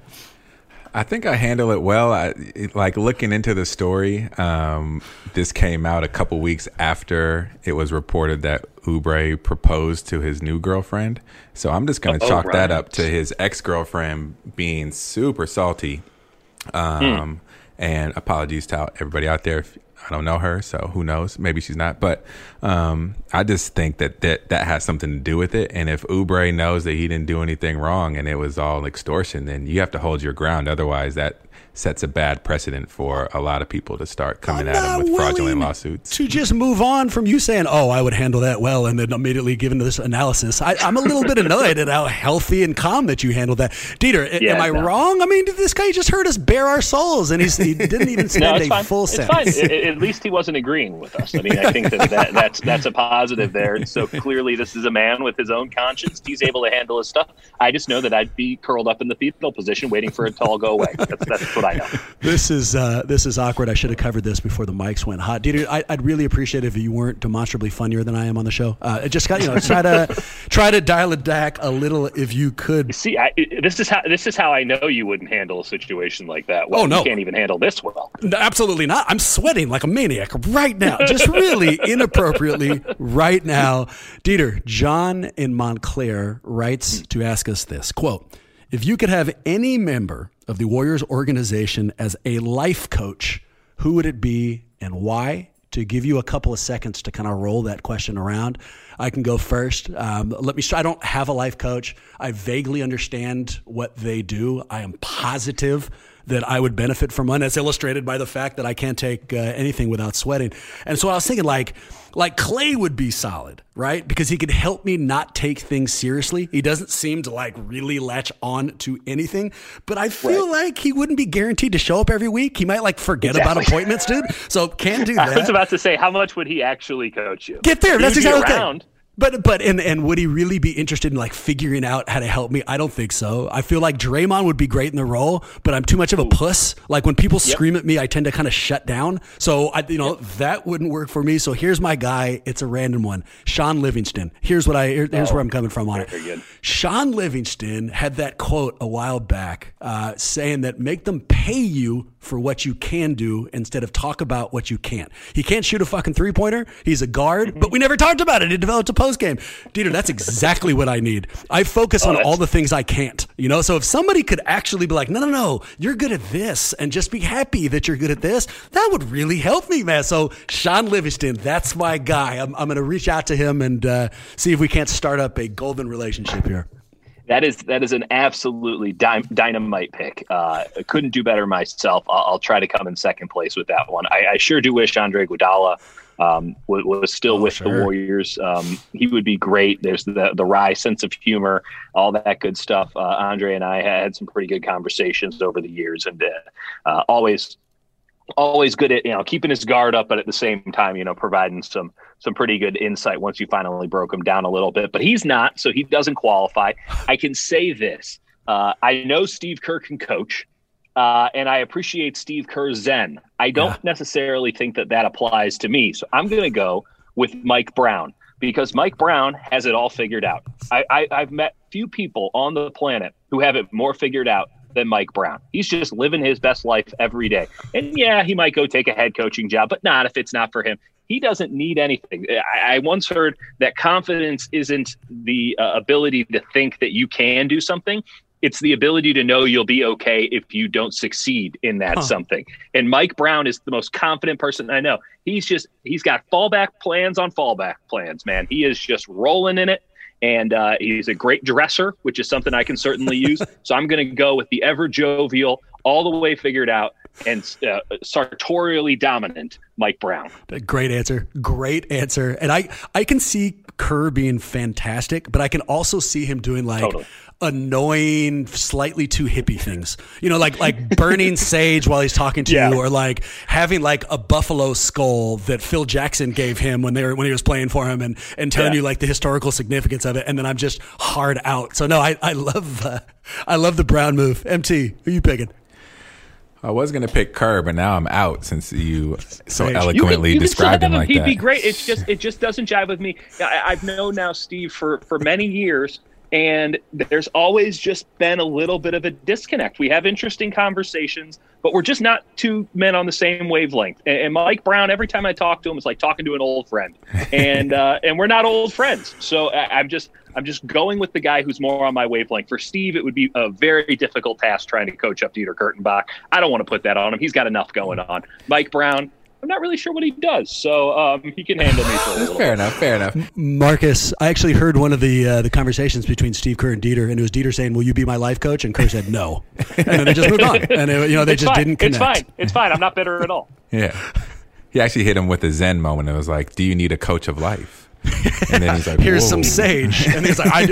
S6: I think I handle it well. I, it, like looking into the story, um, this came out a couple weeks after it was reported that Oubre proposed to his new girlfriend. So I'm just going to oh, chalk right. that up to his ex-girlfriend being super salty. Um, hmm. And apologies to everybody out there if I don't know her, so who knows? Maybe she's not. But um, I just think that, that that has something to do with it. And if Oubre knows that he didn't do anything wrong and it was all extortion, then you have to hold your ground. Otherwise, that sets a bad precedent for a lot of people to start coming
S5: I'm
S6: at him with fraudulent lawsuits.
S5: To just move on from you saying, oh, I would handle that well, and then immediately give into this analysis. I, I'm a little bit annoyed at how healthy and calm that you handled that. Dieter, yeah, am I no. wrong? I mean, this guy just heard us bare our souls, and he's, he didn't even spend no, a
S8: fine.
S5: full
S8: it's
S5: sentence.
S8: Fine. At least he wasn't agreeing with us. I mean, I think that, that that's that's a positive there. So clearly this is a man with his own conscience. He's able to handle his stuff. I just know that I'd be curled up in the fetal position waiting for it to all go away. That's, that's what I know.
S5: This is uh, this is awkward. I should have covered this before the mics went hot. Dieter, I, I'd really appreciate it if you weren't demonstrably funnier than I am on the show. Uh, just got you know try to try to dial it back a little if you could.
S8: See, I, this is how this is how I know you wouldn't handle a situation like that. Well,
S5: oh no,
S8: you can't even handle handle this well.
S5: No, absolutely not. I'm sweating like a maniac right now, just really inappropriately right now. Dieter, John in Montclair writes to ask us this, quote, if you could have any member of the Warriors organization as a life coach, who would it be and why? To give you a couple of seconds to kind of roll that question around, I can go first. Um, let me. I don't have a life coach. I vaguely understand what they do. I am positive that I would benefit from one, as illustrated by the fact that I can't take uh, anything without sweating. And so I was thinking, like, like Clay would be solid, right? Because he could help me not take things seriously. He doesn't seem to like really latch on to anything, but I feel right. like he wouldn't be guaranteed to show up every week. He might like forget exactly. about appointments, dude. So can't do that.
S8: I was about to say, how much would he actually coach you?
S5: Get there. That's exactly
S8: around.
S5: Okay. But but and and would he really be interested in like figuring out how to help me? I don't think so. I feel like Draymond would be great in the role, but I'm too much of a puss. Like when people yep. scream at me, I tend to kind of shut down. So I you know yep. that wouldn't work for me. So here's my guy. It's a random one. Sean Livingston. Here's what I here's oh, where I'm coming from on it. Good. Sean Livingston had that quote a while back uh, saying that make them pay you for what you can do instead of talk about what you can't. He can't shoot a fucking three-pointer. He's a guard, mm-hmm. but we never talked about it. He developed a post game. Dieter, that's exactly what I need. I focus oh, on all the things I can't, you know? So if somebody could actually be like, no, no, no, you're good at this, and just be happy that you're good at this, that would really help me, man. So Sean Livingston, that's my guy. I'm, I'm going to reach out to him and uh, see if we can't start up a golden relationship here.
S8: That is that is an absolutely dy- dynamite pick. Uh, I couldn't do better myself. I'll, I'll try to come in second place with that one. I, I sure do wish Andre Iguodala um, was, was still oh, with sure. the Warriors. Um, he would be great. There's the the wry sense of humor, all that good stuff. Uh, Andre and I had some pretty good conversations over the years, and uh, uh, always. Always good at, you know, keeping his guard up, but at the same time, you know, providing some some pretty good insight once you finally broke him down a little bit. But he's not, so he doesn't qualify. I can say this. Uh, I know Steve Kerr can coach, uh, and I appreciate Steve Kerr's zen. I don't yeah. necessarily think that that applies to me. So I'm going to go with Mike Brown because Mike Brown has it all figured out. I, I, I've met few people on the planet who have it more figured out than Mike Brown. He's just living his best life every day. And yeah, he might go take a head coaching job, but not if it's not for him. He doesn't need anything. I, I once heard that confidence isn't the uh, ability to think that you can do something. It's the ability to know you'll be okay if you don't succeed in that huh. something. And Mike Brown is the most confident person I know. He's just, he's got fallback plans on fallback plans, man. He is just rolling in it. And uh, he's a great dresser, which is something I can certainly use. So I'm going to go with the ever jovial, all the way figured out, and uh, sartorially dominant Mike Brown.
S5: Great answer. Great answer. And I, I can see Kerr being fantastic, but I can also see him doing like totally. annoying, slightly too hippie things. You know, like like burning sage while he's talking to yeah. you, or like having like a buffalo skull that Phil Jackson gave him when they were when he was playing for him, and, and telling yeah. you like the historical significance of it. And then I'm just hard out. So no, I I love uh, I love the Brown move. M T, who are you picking?
S6: I was going to pick Kerr, but now I'm out since you so eloquently
S8: you can, you
S6: described him like
S8: he'd
S6: that.
S8: He'd be great. It's just it just doesn't jive with me. I, I've known now Steve for, for many years, and there's always just been a little bit of a disconnect. We have interesting conversations, but we're just not two men on the same wavelength. And, and Mike Brown, every time I talk to him, it's like talking to an old friend, and uh, and we're not old friends. So I, I'm just. I'm just going with the guy who's more on my wavelength. For Steve, it would be a very difficult task trying to coach up Dieter Kurtenbach. I don't want to put that on him. He's got enough going on. Mike Brown, I'm not really sure what he does, so um, he can handle me for a little
S6: Fair
S8: bit.
S6: enough, fair enough.
S5: Marcus, I actually heard one of the uh, the conversations between Steve Kerr and Dieter, and it was Dieter saying, "Will you be my life coach?" And Kerr said, "No," and then they just moved on. And it, you know, they
S8: it's
S5: just
S8: fine.
S5: didn't connect.
S8: It's fine. It's fine. I'm not bitter at all.
S6: Yeah, he actually hit him with a Zen moment. It was like, "Do you need a coach of life?" And then he's like,
S5: here's
S6: Whoa.
S5: some sage. And he's like, I,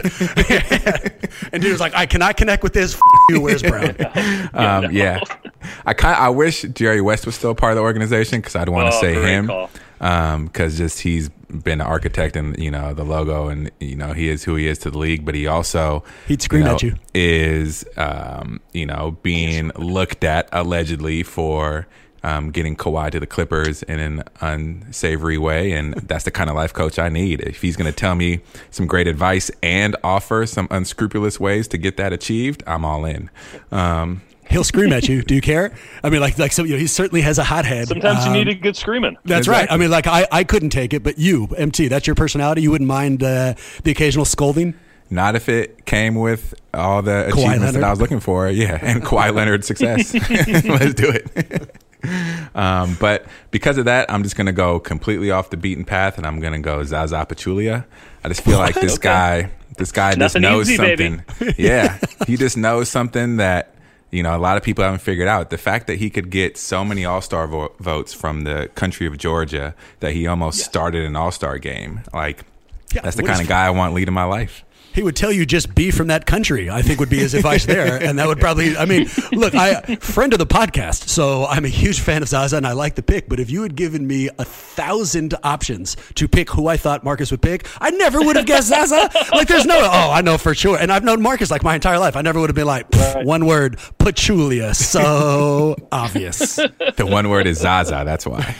S5: and dude was like, I cannot connect with this. F- you, where's Brown?
S6: Um, yeah. I kind I wish Jerry West was still part of the organization because I'd want to oh, say him. Um, because just he's been an architect and, you know, the logo, and, you know, he is who he is to the league, but he also
S5: he'd scream
S6: you know,
S5: at you.
S6: Is, um, you know, being looked at allegedly for Um, getting Kawhi to the Clippers in an unsavory way, and that's the kind of life coach I need. If he's going to tell me some great advice and offer some unscrupulous ways to get that achieved, I'm all in. Um,
S5: He'll scream at you. Do you care? I mean, like, like so, you know, he certainly has a hot head.
S8: Sometimes um, you need a good screaming.
S5: That's exactly. right. I mean, like, I, I couldn't take it, but you, M T, that's your personality. You wouldn't mind uh, the occasional scolding?
S6: Not if it came with all the achievements that I was looking for. Yeah, and Kawhi Leonard success. Let's do it. um, but because of that, I'm just going to go completely off the beaten path, and I'm going to go Zaza Pachulia. I just feel like this okay. guy, this guy just knows
S8: easy,
S6: something. Yeah, he just knows something that, you know, a lot of people haven't figured out. The fact that he could get so many All-Star vo- votes from the country of Georgia that he almost yes. started an All-Star game. Like, yeah, that's the kind of guy I want leading my life.
S5: He would tell you just be from that country, I think would be his advice there. And that would probably, I mean, look, I friend of the podcast, so I'm a huge fan of Zaza and I like the pick. But if you had given me a thousand options to pick who I thought Marcus would pick, I never would have guessed Zaza. Like there's no, oh, I know for sure. And I've known Marcus like my entire life. I never would have been like, right. one word, Pachulia. So obvious.
S6: The one word is Zaza, that's why.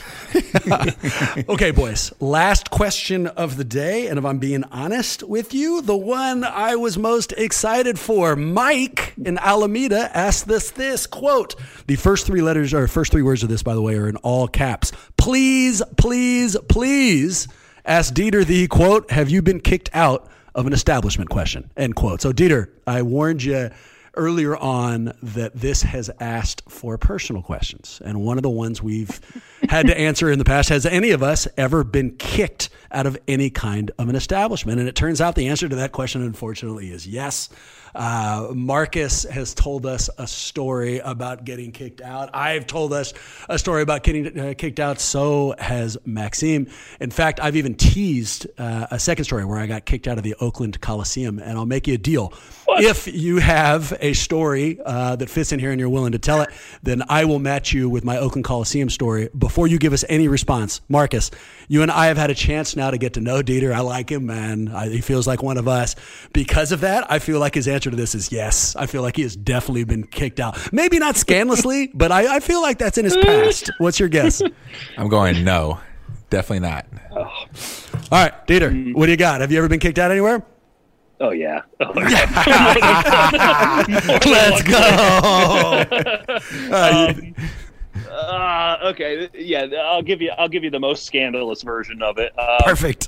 S5: Okay, boys. Last question of the day, and if I'm being honest with you, the one I was most excited for. Mike in Alameda asked this, this quote. The first three letters, or first three words of this, by the way, are in all caps. Please, please, please ask Dieter the quote, have you been kicked out of an establishment question? End quote. So Dieter, I warned you earlier on that this has asked for personal questions. And one of the ones we've had to answer in the past, has any of us ever been kicked out of any kind of an establishment? And it turns out the answer to that question, unfortunately, is yes. Uh, Marcus has told us a story about getting kicked out. I've told us a story about getting uh, kicked out. So has Maxime. In fact, I've even teased uh, a second story where I got kicked out of the Oakland Coliseum. And I'll make you a deal. What? If you have a story uh, that fits in here and you're willing to tell it, then I will match you with my Oakland Coliseum story before you give us any response. Marcus, you and I have had a chance now to get to know Dieter. I like him, man. I, he feels like one of us. Because of that, I feel like his answer to this is yes. I feel like he has definitely been kicked out. Maybe not scandalously, but I, I feel like that's in his past. What's your guess?
S6: I'm going no. Definitely not. Oh.
S5: All right, Dieter, what do you got? Have you ever been kicked out anywhere?
S8: Oh, yeah. Oh,
S5: yeah. Let's go.
S8: um, uh, okay. Yeah, I'll give you I'll give you the most scandalous version of it. Um,
S5: Perfect.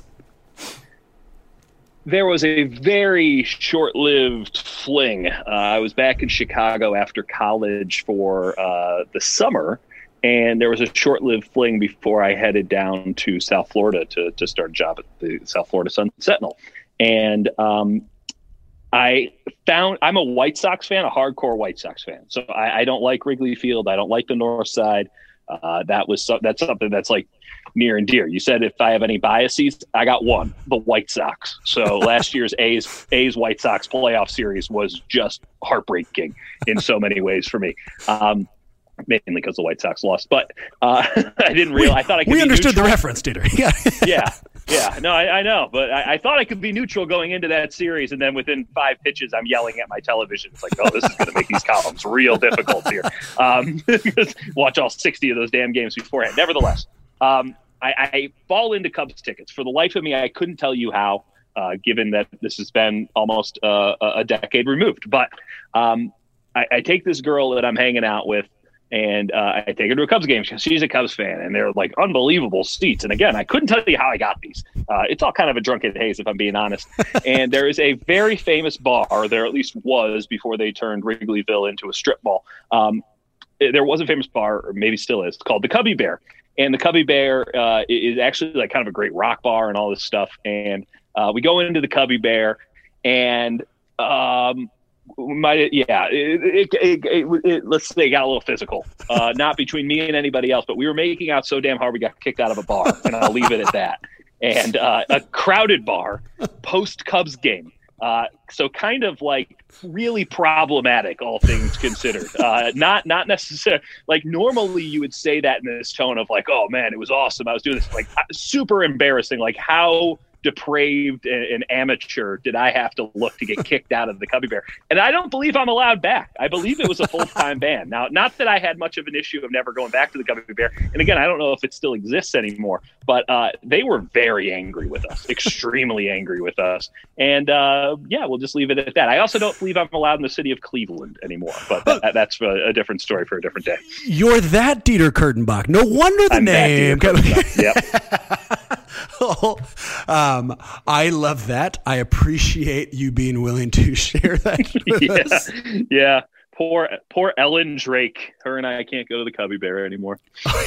S8: There was a very short-lived fling. Uh, I was back in Chicago after college for uh, the summer, and there was a short-lived fling before I headed down to South Florida to, to start a job at the South Florida Sun-Sentinel. And um, I found I'm a White Sox fan, a hardcore White Sox fan. So I, I don't like Wrigley Field. I don't like the North Side. Uh, that was so, that's something that's like near and dear. You said if I have any biases, I got one: the White Sox. So last year's A's A's White Sox playoff series was just heartbreaking in so many ways for me. Um, mainly because the White Sox lost, but uh, I didn't realize. We, I thought I could
S5: we
S8: be
S5: understood
S8: neutral.
S5: The reference, Dieter. Yeah,
S8: yeah, yeah. No, I, I know, but I, I thought I could be neutral going into that series, and then within five pitches, I'm yelling at my television. It's like, oh, this is going to make these columns real difficult here. Um, watch all sixty of those damn games beforehand. Nevertheless, um, I, I fall into Cubs tickets. For the life of me, I couldn't tell you how, uh, given that this has been almost uh, a decade removed. But um, I, I take this girl that I'm hanging out with, and uh, I take her to a Cubs game because she's a Cubs fan, and they're like unbelievable seats. And again, I couldn't tell you how I got these. Uh, it's all kind of a drunken haze, if I'm being honest. And there is a very famous bar, or there at least was before they turned Wrigleyville into a strip mall. Um, there was a famous bar, or maybe still is, called the Cubby Bear. And the Cubby Bear uh, is actually like kind of a great rock bar and all this stuff. And uh, we go into the Cubby Bear, and um, my yeah, it, it, it, it, it, let's say it got a little physical. Uh, not between me and anybody else, but we were making out so damn hard we got kicked out of a bar, and I'll leave it at that. And uh, a crowded bar post Cubs game. Uh, so kind of like really problematic, all things considered. Uh, not not necessarily like normally you would say that in this tone of like, oh man, it was awesome, I was doing this. Like super embarrassing. Like how depraved and, and amateur did I have to look to get kicked out of the Cubby Bear? And I don't believe I'm allowed back. I believe it was a full-time ban. Now, not that I had much of an issue of never going back to the Cubby Bear. And again, I don't know if it still exists anymore, but uh, they were very angry with us, extremely angry with us. And uh, yeah, we'll just leave it at that. I also don't believe I'm allowed in the city of Cleveland anymore, but that, that's a, a different story for a different day.
S5: You're that Dieter Kurtenbach. No wonder the
S8: I'm
S5: name.
S8: Yep.
S5: Oh, um, I love that. I appreciate you being willing to share that with
S8: yeah.
S5: us.
S8: Yeah. Poor, poor Ellen Drake. Her and I can't go to the Cubby Bear anymore.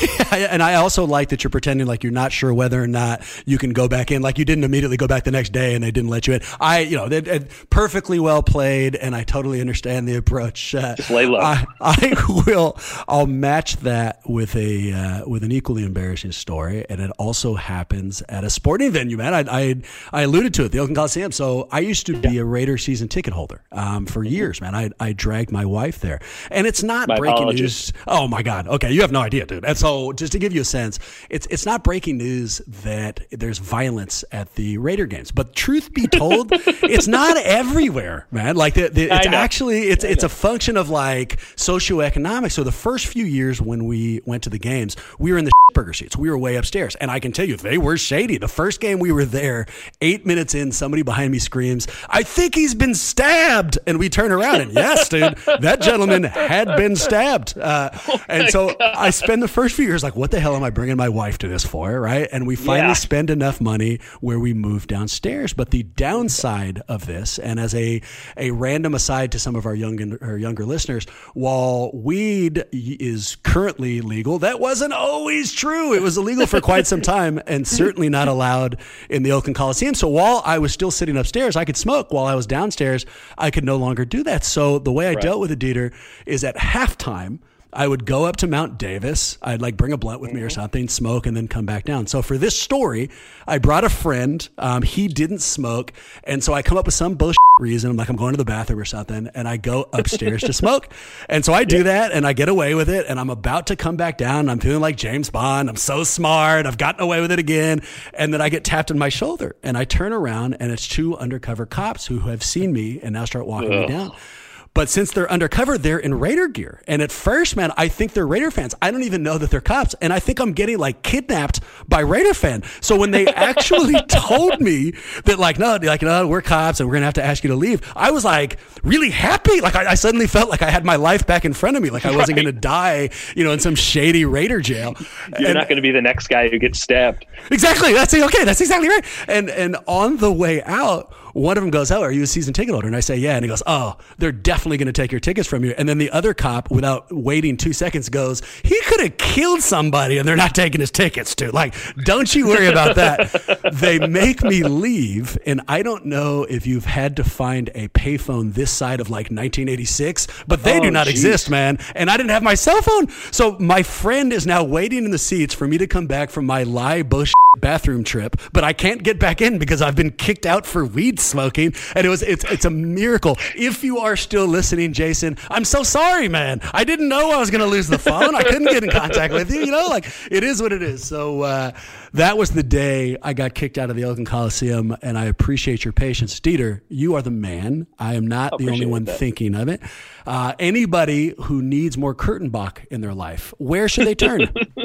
S5: And I also like that you're pretending like you're not sure whether or not you can go back in. Like you didn't immediately go back the next day and they didn't let you in. I, you know, it, it perfectly well played, and I totally understand the approach. Uh,
S8: Just lay low.
S5: I, I will. I'll match that with a uh, with an equally embarrassing story, and it also happens at a sporting venue. Man, I I, I alluded to it, the Oakland Coliseum. So I used to be a Raider season ticket holder um, for years. Man, I I dragged my wife there, and it's not
S8: my
S5: breaking
S8: apologies.
S5: news. Oh my God. Okay. You have no idea, dude. And so just to give you a sense, it's, it's not breaking news that there's violence at the Raider games, but truth be told, it's not everywhere, man. Like the, the, it's actually, it's, it's a function of like socioeconomic. So the first few years when we went to the games, we were in the burger seats. We were way upstairs, and I can tell you they were shady. The first game we were there, eight minutes in, somebody behind me screams, "I think he's been stabbed." And we turn around and yes, dude, that gentleman had been stabbed. Uh, oh and so God. I spend the first few years like, what the hell am I bringing my wife to this for? Right. And we finally yeah. spend enough money where we move downstairs. But the downside of this, and as a, a random aside to some of our young, our younger listeners, while weed is currently legal, that wasn't always true. It was illegal for quite some time and certainly not allowed in the Oakland Coliseum. So while I was still sitting upstairs, I could smoke. While I was downstairs, I could no longer do that. So the way I right. dealt with it, Dieter, is at halftime, I would go up to Mount Davis. I'd like bring a blunt with me or something, smoke, and then come back down. So for this story, I brought a friend. Um, he didn't smoke. And so I come up with some bullshit reason. I'm like, I'm going to the bathroom or something. And I go upstairs to smoke. And so I do that and I get away with it. And I'm about to come back down. I'm feeling like James Bond. I'm so smart. I've gotten away with it again. And then I get tapped on my shoulder and I turn around and it's two undercover cops who have seen me and now start walking Ugh. me down. But since they're undercover, they're in Raider gear. And at first, man, I think they're Raider fans. I don't even know that they're cops. And I think I'm getting like kidnapped by Raider fan. So when they actually told me that like, no, like, no, we're cops and we're going to have to ask you to leave, I was like really happy. Like I, I suddenly felt like I had my life back in front of me. Like I wasn't right. going to die, you know, in some shady Raider jail.
S8: You're
S5: and,
S8: not going to be the next guy who gets stabbed.
S5: Exactly. That's okay. That's exactly right. And, and on the way out, one of them goes, "Oh, are you a season ticket holder?" And I say, "Yeah." And he goes, "Oh, they're definitely going to take your tickets from you." And then the other cop, without waiting two seconds, goes, "He could have killed somebody and they're not taking his tickets, dude. Like, don't you worry about that." They make me leave. And I don't know if you've had to find a payphone this side of like nineteen eighty-six, but they oh, do not geez. exist, man. And I didn't have my cell phone. So my friend is now waiting in the seats for me to come back from my lie bush bathroom trip, but I can't get back in because I've been kicked out for weed smoking. And it was, it's, it's a miracle. If you are still listening, Jason, I'm so sorry, man. I didn't know I was going to lose the phone. I couldn't get in contact with you. You know, like it is what it is. So, uh, that was the day I got kicked out of the Oakland Coliseum, and I appreciate your patience. Dieter, you are the man. I am not the only one that. thinking of it. Uh, anybody who needs more Kurtenbach in their life, where should they turn?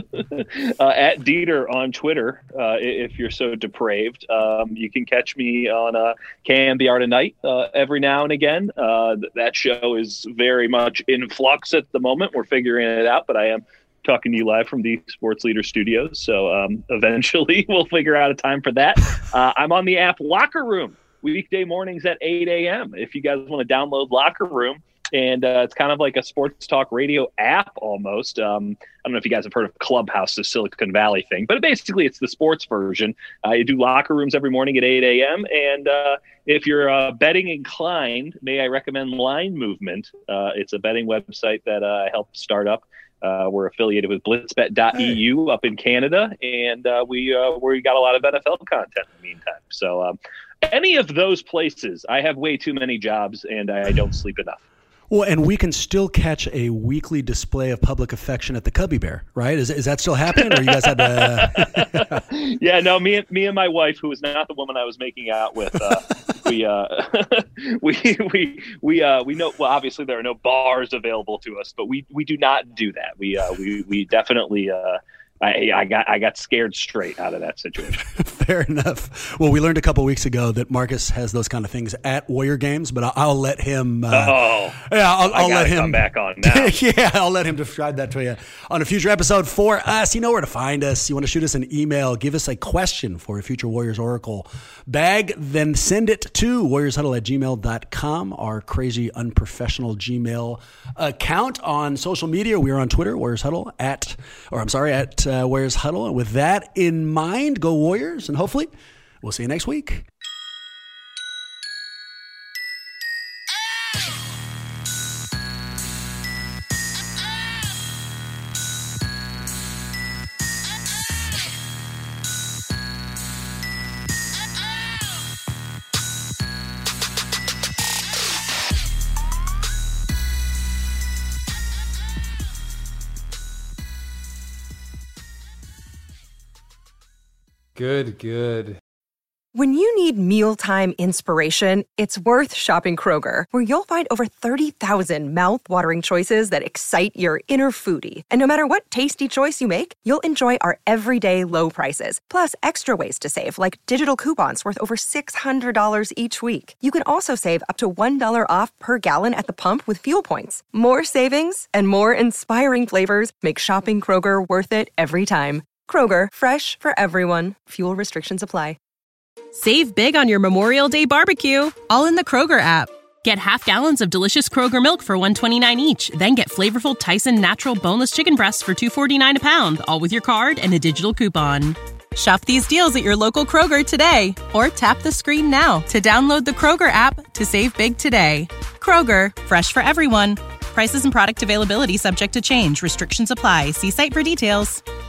S8: uh, at Dieter on Twitter, uh, if you're so depraved. Um, you can catch me on uh, K M B R Tonight uh, every now and again. Uh, that show is very much in flux at the moment. We're figuring it out, but I am talking to you live from the Sports Leader Studios. So um, eventually we'll figure out a time for that. Uh, I'm on the app Locker Room weekday mornings at eight a.m. If you guys want to download Locker Room, and uh, it's kind of like a sports talk radio app almost. Um, I don't know if you guys have heard of Clubhouse, the Silicon Valley thing, but basically it's the sports version. Uh, you do Locker Rooms every morning at eight a.m. And uh, if you're uh, betting inclined, may I recommend Line Movement. Uh, it's a betting website that uh, I helped start up. Uh, we're affiliated with blitzbet dot e u up in Canada, and uh, we uh, we got a lot of N F L content in the meantime. So um, any of those places, I have way too many jobs, and I don't sleep enough.
S5: Well, and we can still catch a weekly display of public affection at the Cubby Bear, right? Is is that still happening, or you guys had to?
S8: Yeah, no. Me and me and my wife, who was not the woman I was making out with, uh, we uh, we we we uh, we know. Well, obviously there are no bars available to us, but we we do not do that. We uh, we we definitely. Uh, I, I got I got scared straight out of that situation.
S5: Fair enough. Well, we learned a couple weeks ago that Marcus has those kind of things at Warrior games, but I'll, I'll let him. Uh,
S8: oh,
S5: yeah, I'll, I'll let him
S8: come back on now.
S5: Yeah, I'll let him describe that to you on a future episode. For us, you know where to find us. You want to shoot us an email, give us a question for a future Warriors Oracle bag, then send it to warriors huddle at gmail dot com, our crazy unprofessional Gmail account. On social media, we are on Twitter, Warriors Huddle at, or I'm sorry, at. Uh, Uh, Warriors Huddle. And with that in mind, go Warriors, and hopefully we'll see you next week.
S4: Good, good.
S9: When you need mealtime inspiration, it's worth shopping Kroger, where you'll find over thirty thousand mouth-watering choices that excite your inner foodie. And no matter what tasty choice you make, you'll enjoy our everyday low prices, plus extra ways to save, like digital coupons worth over six hundred dollars each week. You can also save up to one dollar off per gallon at the pump with fuel points. More savings and more inspiring flavors make shopping Kroger worth it every time. Kroger, fresh for everyone. Fuel restrictions apply.
S10: Save big on your Memorial Day barbecue, all in the Kroger app. Get half gallons of delicious Kroger milk for one dollar and twenty-nine cents each. Then get flavorful Tyson natural boneless chicken breasts for two dollars and forty-nine cents a pound, all with your card and a digital coupon. Shop these deals at your local Kroger today, or tap the screen now to download the Kroger app to save big today. Kroger, fresh for everyone. Prices and product availability subject to change. Restrictions apply. See site for details.